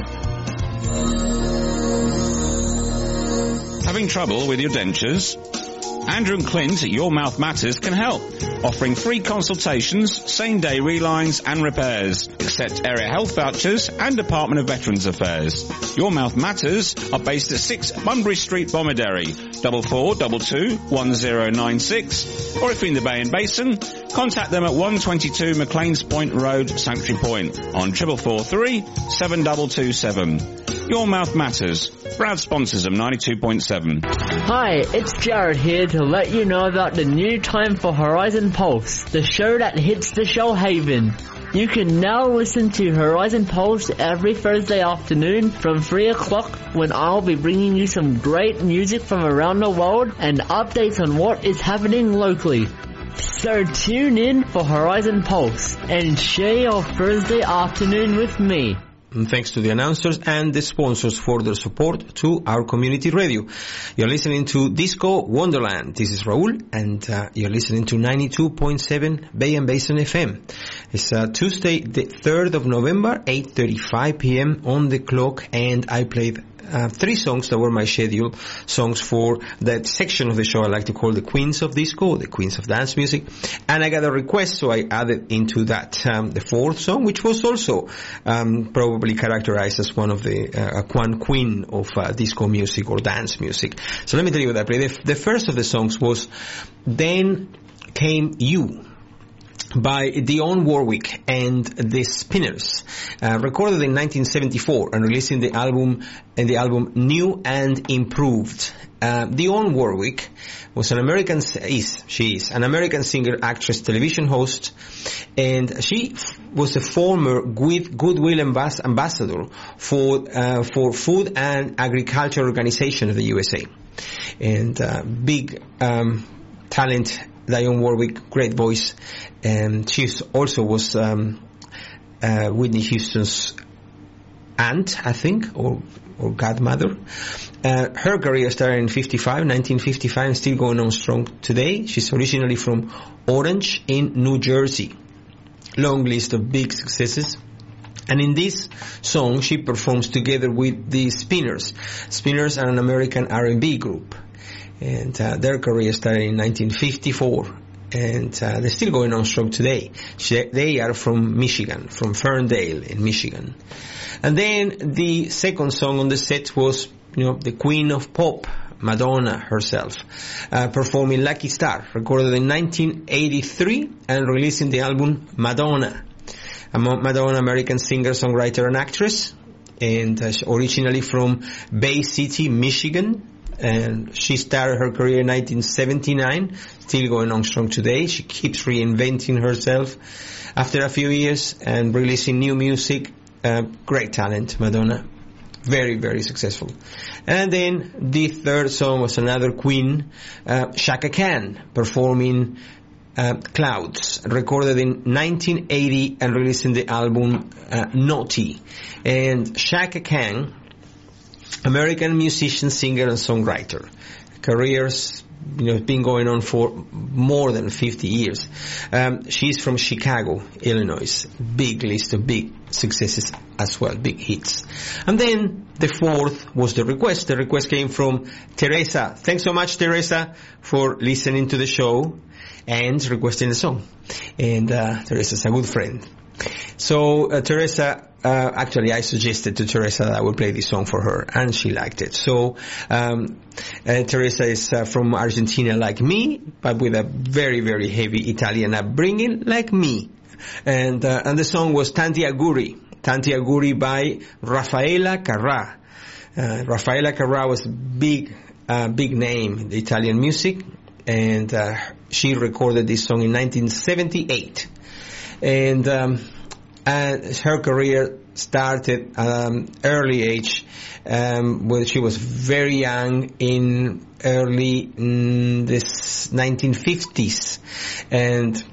Having trouble with your dentures? Andrew and Clint at Your Mouth Matters can help, offering free consultations, same-day relines and repairs. Accept area health vouchers and Department of Veterans Affairs. Your Mouth Matters are based at 6 Bunbury Street, Bomaderry, 4422 1096. Or if you're in the Bay and Basin, contact them at 122 McLean's Point Road, Sanctuary Point on 4443 7227. Your Mouth Matters. Proud sponsors of 92.7. Hi, it's Jared here to let you know about the new time for Horizon Pulse, the show that hits the Shoalhaven. You can now listen to Horizon Pulse every Thursday afternoon from 3 o'clock when I'll be bringing you some great music from around the world and updates on what is happening locally. So tune in for Horizon Pulse and share your Thursday afternoon with me. And thanks to the announcers and the sponsors for their support to our community radio. You're listening to Disco Wonderland. This is Raul, and you're listening to 92.7 Bay and Basin FM. It's Tuesday, the 3rd of November, 8:35 p.m. on the clock, and I played 3 songs that were my scheduled songs for that section of the show I like to call the Queens of Disco, the Queens of Dance Music. And I got a request, so I added into that the 4th song, which was also probably characterized as one of the one queen of disco music or dance music. So let me tell you what I played. The first of the songs was Then Came You by Dionne Warwick and the Spinners, recorded in 1974 and released in the album New and Improved. Dionne Warwick was an American singer, actress, television host, and she was a former Goodwill ambassador for Food and Agriculture Organization of the USA, and big talent. Dionne Warwick, great voice, and she also was Whitney Houston's aunt, I think, or godmother. Her career started in 1955, and still going on strong today. She's originally from Orange in New Jersey. Long list of big successes. And in this song, she performs together with the Spinners. Spinners are an American R&B group. And their career started in 1954, and they're still going on strong today. They are from Michigan, from Ferndale in Michigan. And then the second song on the set was, the Queen of Pop, Madonna herself, performing Lucky Star, recorded in 1983 and released in the album Madonna. Madonna, American singer, songwriter, and actress, and originally from Bay City, Michigan. And she started her career in 1979, still going on strong today. She keeps reinventing herself after a few years and releasing new music. Great talent, Madonna. Very, very successful. And then the third song was another queen, Chaka Khan, performing Clouds, recorded in 1980 and released in the album Naughty. And Chaka Khan, American musician, singer, and songwriter. Careers, been going on for more than 50 years. She's from Chicago, Illinois. Big list of big successes as well, big hits. And then the 4th was the request. The request came from Teresa. Thanks so much, Teresa, for listening to the show and requesting the song. And Teresa's a good friend. So Teresa, actually I suggested to Teresa that I would play this song for her, and she liked it. So Teresa is from Argentina like me, but with a very, very heavy Italian upbringing like me. And the song was Tanti Auguri by Raffaella Carrà. Raffaella Carrà was big name in the Italian music, and she recorded this song in 1978. And her career started early age, when she was very young in early this 1950s, and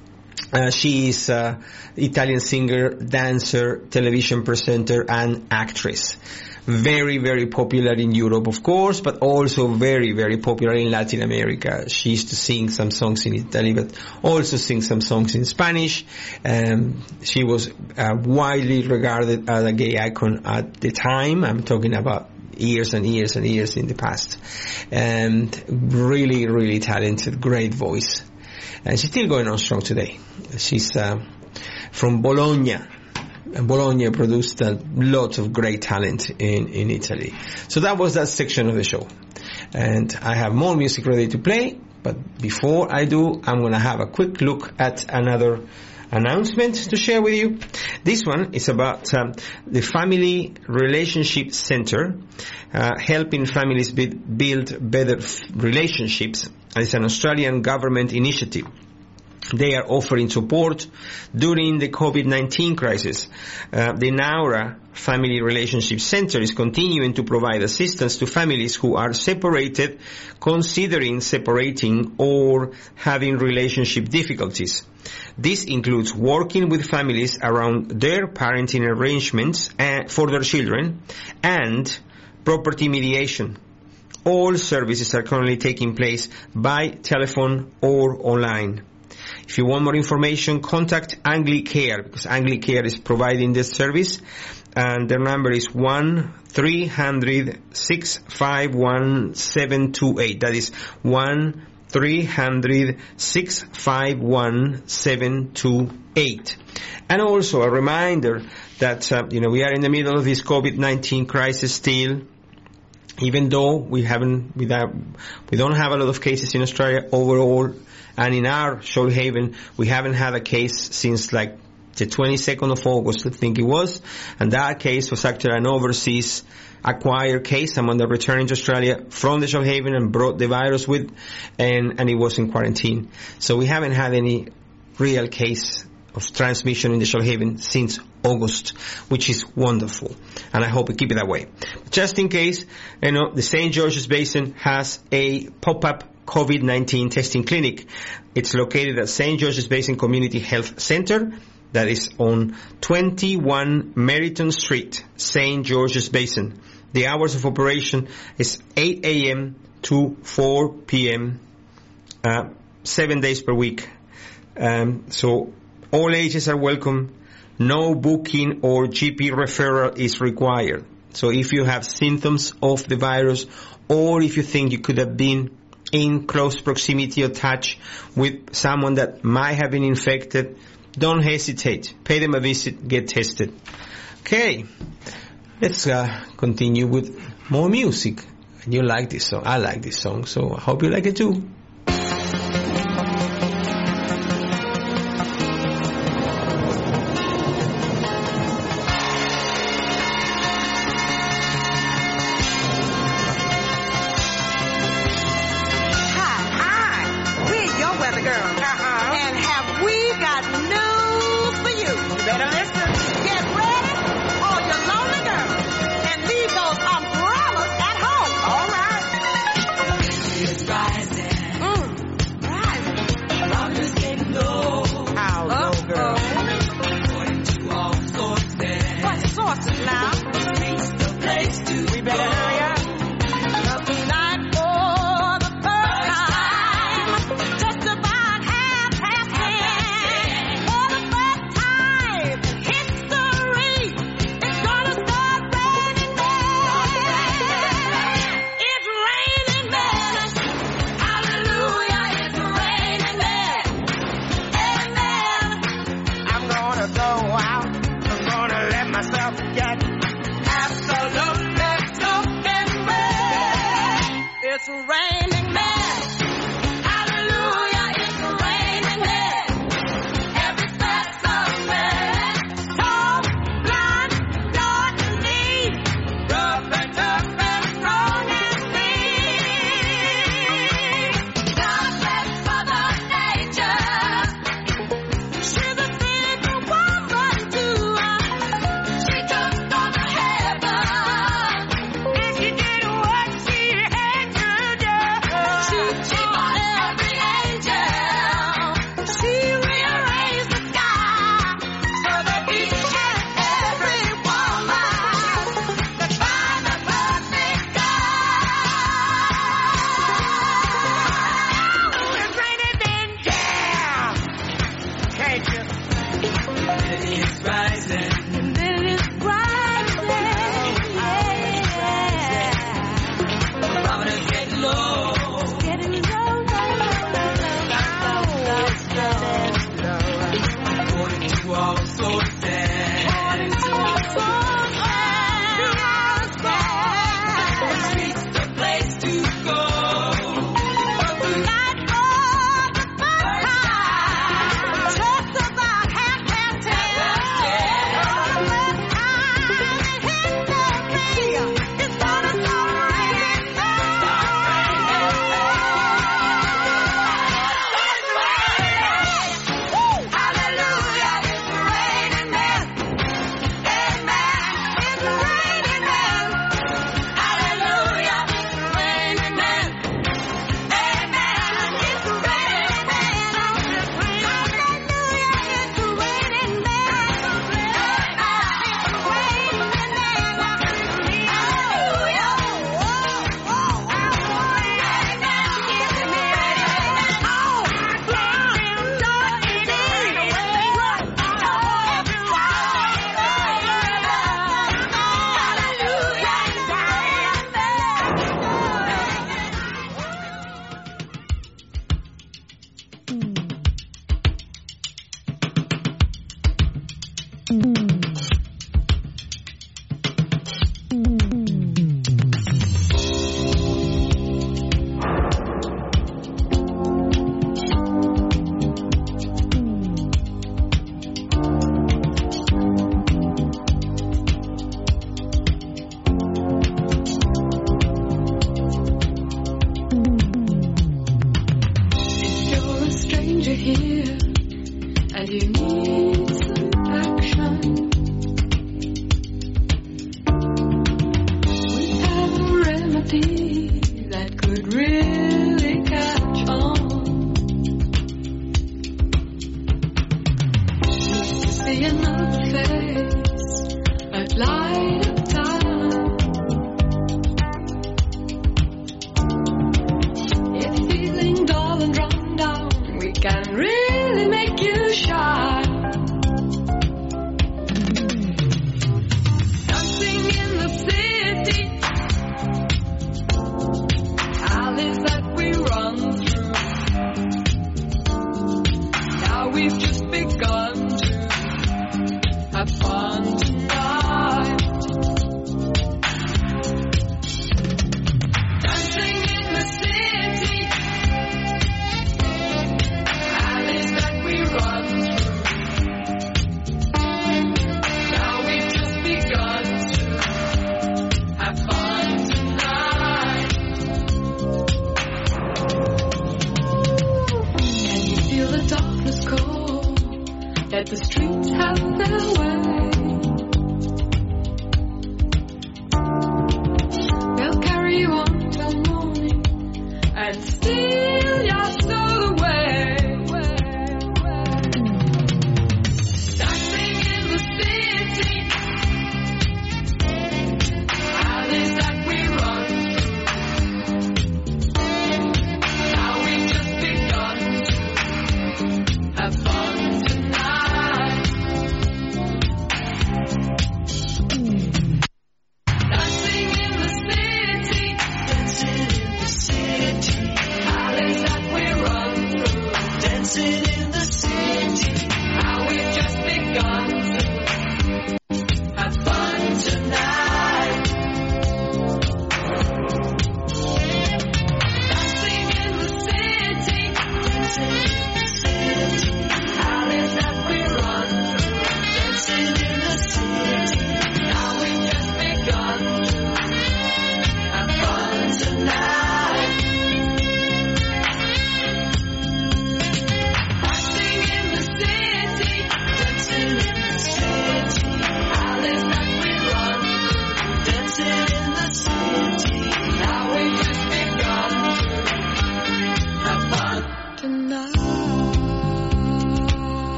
she is Italian singer, dancer, television presenter, and actress. Very, very popular in Europe, of course, but also very, very popular in Latin America. She used to sing some songs in Italy, but also sing some songs in Spanish. She was widely regarded as a gay icon at the time. I'm talking about years and years and years in the past. And really, really talented, great voice. And she's still going on strong today. She's from Bologna. And Bologna produced a lot of great talent in Italy. So that was that section of the show. And I have more music ready to play, but before I do, I'm going to have a quick look at another announcement to share with you. This one is about the Family Relationship Center, helping families build better relationships. It's an Australian government initiative. They are offering support during the COVID-19 crisis. The Naura Family Relationship Center is continuing to provide assistance to families who are separated, considering separating, or having relationship difficulties. This includes working with families around their parenting arrangements for their children and property mediation. All services are currently taking place by telephone or online. If you want more information, contact Anglicare, because Anglicare is providing this service, and their number is 1-300-651-728. That is 1-300-651-728. And also a reminder that, we are in the middle of this COVID-19 crisis still. Even though we don't have a lot of cases in Australia overall, and in our Shoalhaven, we haven't had a case since like the 22nd of August, I think it was, and that case was actually an overseas acquired case, someone that returned to Australia from the Shoalhaven and brought the virus with, and it was in quarantine. So we haven't had any real case of transmission in the Shoalhaven since August, which is wonderful, and I hope we keep it that way. Just in case, the St. George's Basin has a pop-up COVID-19 testing clinic. It's located at St. George's Basin Community Health Center, that is on 21 Meriton Street, St. George's Basin. The hours of operation is 8 a.m. to 4 p.m., 7 days per week. So all ages are welcome. No booking or GP referral is required. So if you have symptoms of the virus, or if you think you could have been in close proximity or touch with someone that might have been infected, don't hesitate. Pay them a visit, get tested. Okay, let's continue with more music. You like this song? I like this song, so I hope you like it too.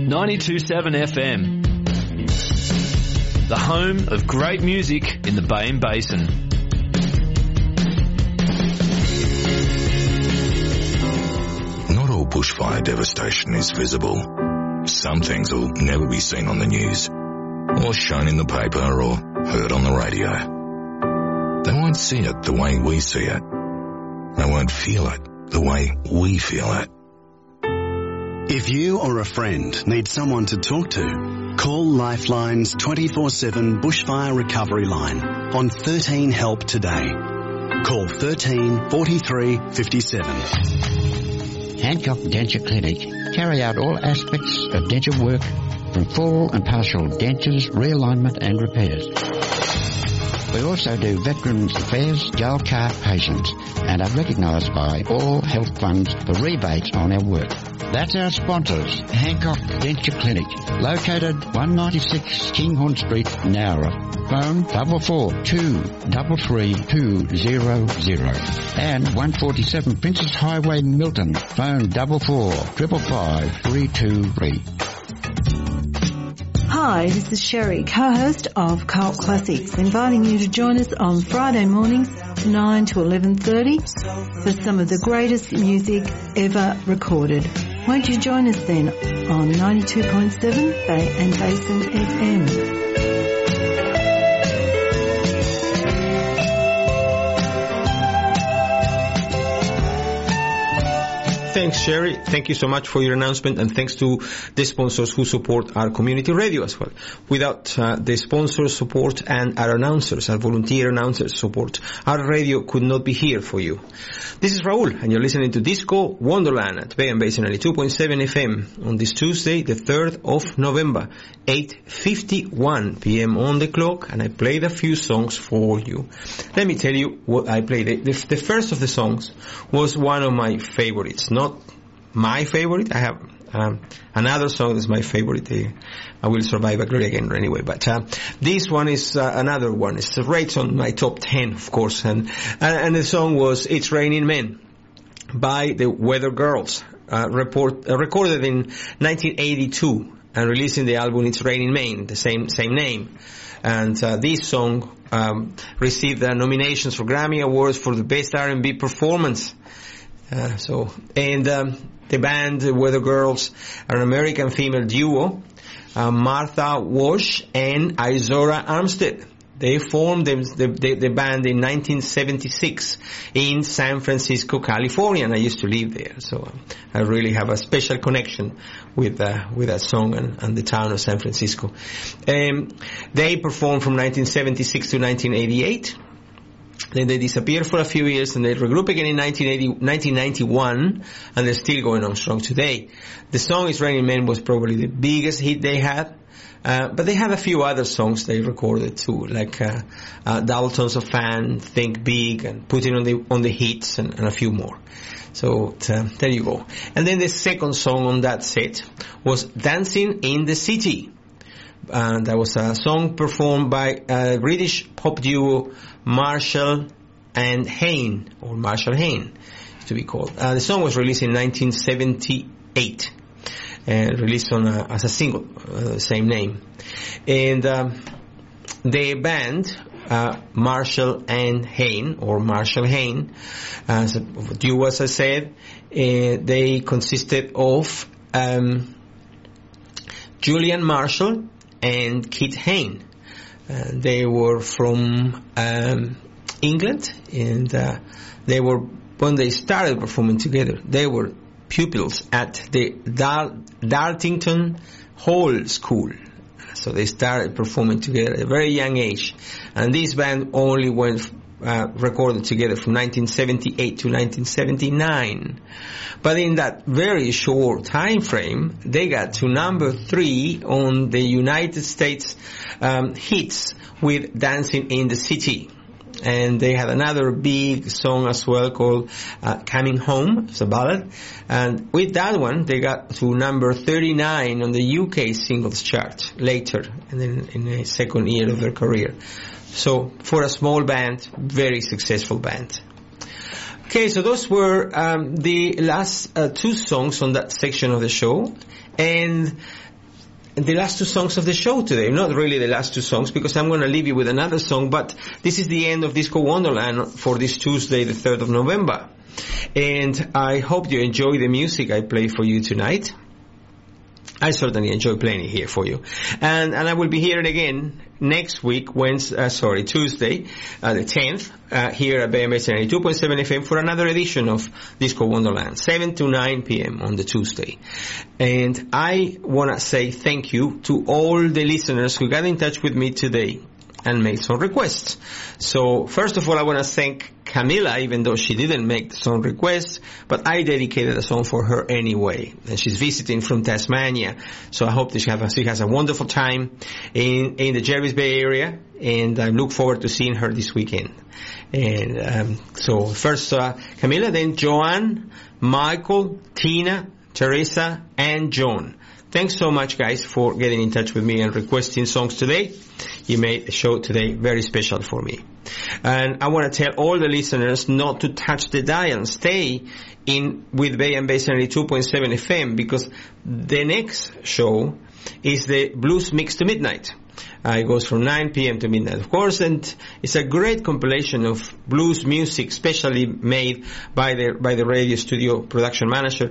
92.7 FM. The home of great music in the Bay and Basin. Not all bushfire devastation is visible. Some things will never be seen on the news, or shown in the paper, or heard on the radio. They won't see it the way we see it. They won't feel it the way we feel it. If you or a friend need someone to talk to, call Lifeline's 24/7 bushfire recovery line on 13 HELP today. Call 13 43 57. Hancock Denture Clinic carry out all aspects of denture work from full and partial dentures, realignment and repairs. We also do Veterans Affairs jail card patients and are recognised by all health funds for rebates on our work. That's our sponsors, Hancock Denture Clinic, located 196 Kinghorn Street, Nowra. Phone 442-33200 and 147 Princess Highway, Milton. Phone 44555-323. Hi, this is Sherry, co-host of Cult Classics, inviting you to join us on Friday mornings 9 to 11:30 for some of the greatest music ever recorded. Won't you join us then on 92.7 Bay and Basin FM? Thanks, Sherry. Thank you so much for your announcement, and thanks to the sponsors who support our community radio as well. Without the sponsors' support and our announcers, our volunteer announcers' support, our radio could not be here for you. This is Raul, and you're listening to Disco Wonderland at Bay and Basin 92.7 FM on this Tuesday, the 3rd of November, 8:51 p.m. on the clock, and I played a few songs for you. Let me tell you what I played. The first of the songs was one of my favorites. Not my favorite. I have another song that's my favorite. I Will Survive a Gloria Gaynor anyway. But this one is another one. It's rates on my top 10, of course. And the song was It's Raining Men by the Weather Girls, recorded in 1982 and released in the album It's Raining Men, the same name. And this song received nominations for Grammy Awards for the Best R&B Performance. The band, the Weather Girls, are an American female duo, Martha Wash and Izora Armstead. They formed the band in 1976 in San Francisco, California, and I used to live there, so I really have a special connection with that song and the town of San Francisco. They performed from 1976 to 1988. Then they disappeared for a few years, and they regrouped again in 1991, and they're still going on strong today. The song It's Raining Men was probably the biggest hit they had, but they had a few other songs they recorded too, like Double Tons of Fan, Think Big, and Putting on the Hits, and a few more. So there you go. And then the second song on that set was Dancing in the City. That was a song performed by a British pop duo, Marshall and Hayne, or Marshall Hayne, to be called. The song was released in 1978, and released as a single, same name. And the band, Marshall and Hayne, or Marshall Hayne, as a duo, as I said, they consisted of Julian Marshall and Kit Hayne. They were from England, and when they started performing together, they were pupils at the Dartington Hall School. So they started performing together at a very young age. And this band only went recorded together from 1978 to 1979. But in that very short time frame, they got to number 3 on the United States hits with Dancing in the City. And they had another big song as well called Coming Home. It's a ballad. And with that one, they got to number 39 on the UK singles chart later, and then in the second year of their career. So for a small band, very successful band. Okay, so those were the last 2 songs on that section of the show. And the last two songs of the show today. Not really the last two songs, because I'm going to leave you with another song, but this is the end of Disco Wonderland for this Tuesday, the 3rd of November. And I hope you enjoy the music I play for you tonight. I certainly enjoy playing it here for you. And I will be here again next week, Tuesday, the 10th, here at BMS 92.7 FM for another edition of Disco Wonderland, 7 to 9 p.m. on the Tuesday. And I want to say thank you to all the listeners who got in touch with me today and made some requests. So first of all, I want to thank Camila, even though she didn't make the song request, but I dedicated a song for her anyway. And she's visiting from Tasmania, so I hope that she has a wonderful time in the Jervis Bay area, and I look forward to seeing her this weekend. And so first Camila, then Joanne, Michael, Tina, Teresa, and John. Thanks so much, guys, for getting in touch with me and requesting songs today. You made the show today very special for me. And I want to tell all the listeners not to touch the dial. Stay in with Bay and Bay 92.7 FM, because the next show is the Blues Mix to Midnight. It goes from 9 p.m. to midnight, of course, and it's a great compilation of blues music, specially made by the radio studio production manager,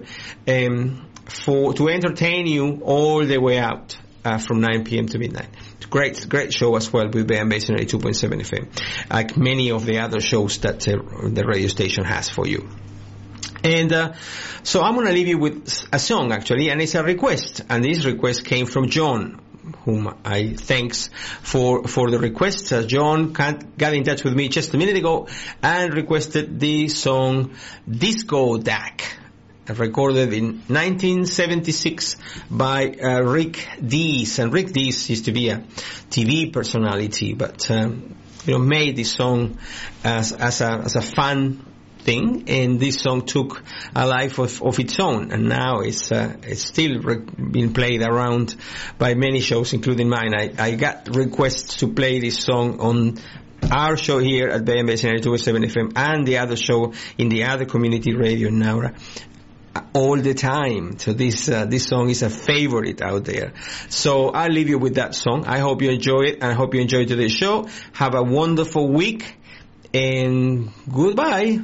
to entertain you all the way out from 9 p.m. to midnight. It's great show as well with Bay and Bay 92.7 FM, like many of the other shows that the radio station has for you. And so I'm going to leave you with a song, actually, and it's a request. And this request came from John, whom I thanks for the request. John got in touch with me just a minute ago and requested the song Disco Dak, recorded in 1976 by Rick Dees. And Rick Dees used to be a TV personality, but made this song as a fun thing, and this song took a life of its own, and now it's still being played around by many shows, including mine. I got requests to play this song on our show here at BMS 92.7 FM and the other show in the other community radio in Naura all the time. So this song is a favorite out there. So I'll leave you with that song. I hope you enjoy it, and I hope you enjoy today's show. Have a wonderful week, and goodbye.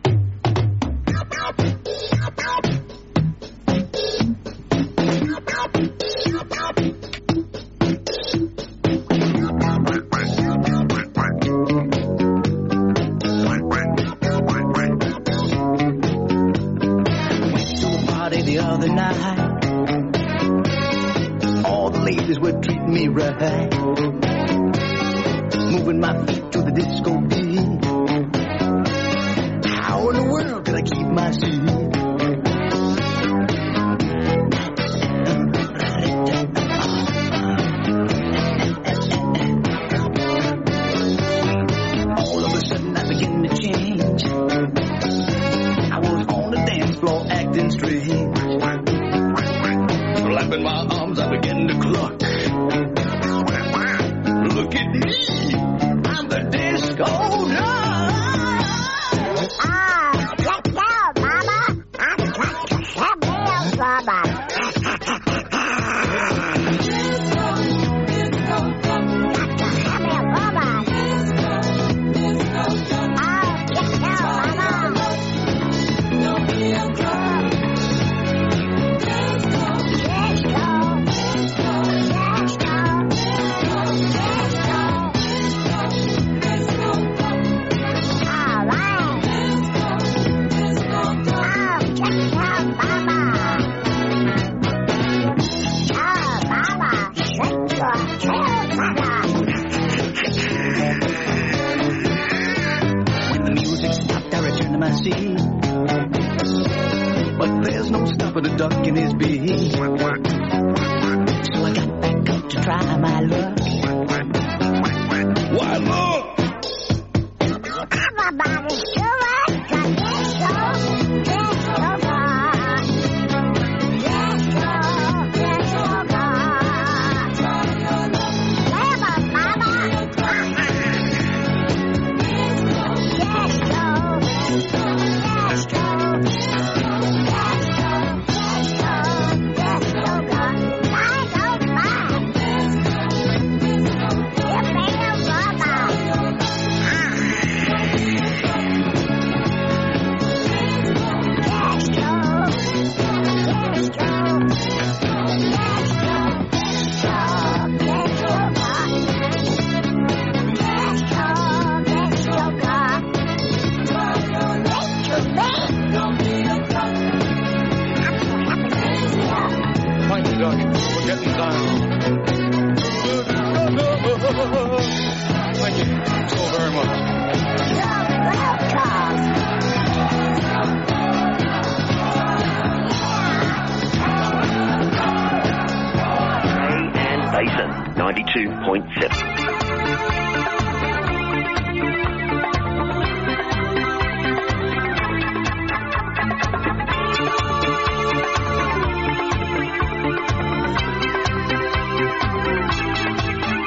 Me right, moving my feet to the disco beat. How in the world can I keep my seat? All of a sudden I begin to change. I was on the dance floor acting strange. Flapping my arms, I began to cluck. Look at me, I'm the disco dog. Let's go, Mama. I'm got to have real Mama. But there's no stopping a duck in his beak. So I got back up to try my luck. Why look? Everybody's doing the disco bar. Disco bar. Come on, Mama. Disco. Chuck. We're getting down. Thank you so very much. Bay and Basin 92.7.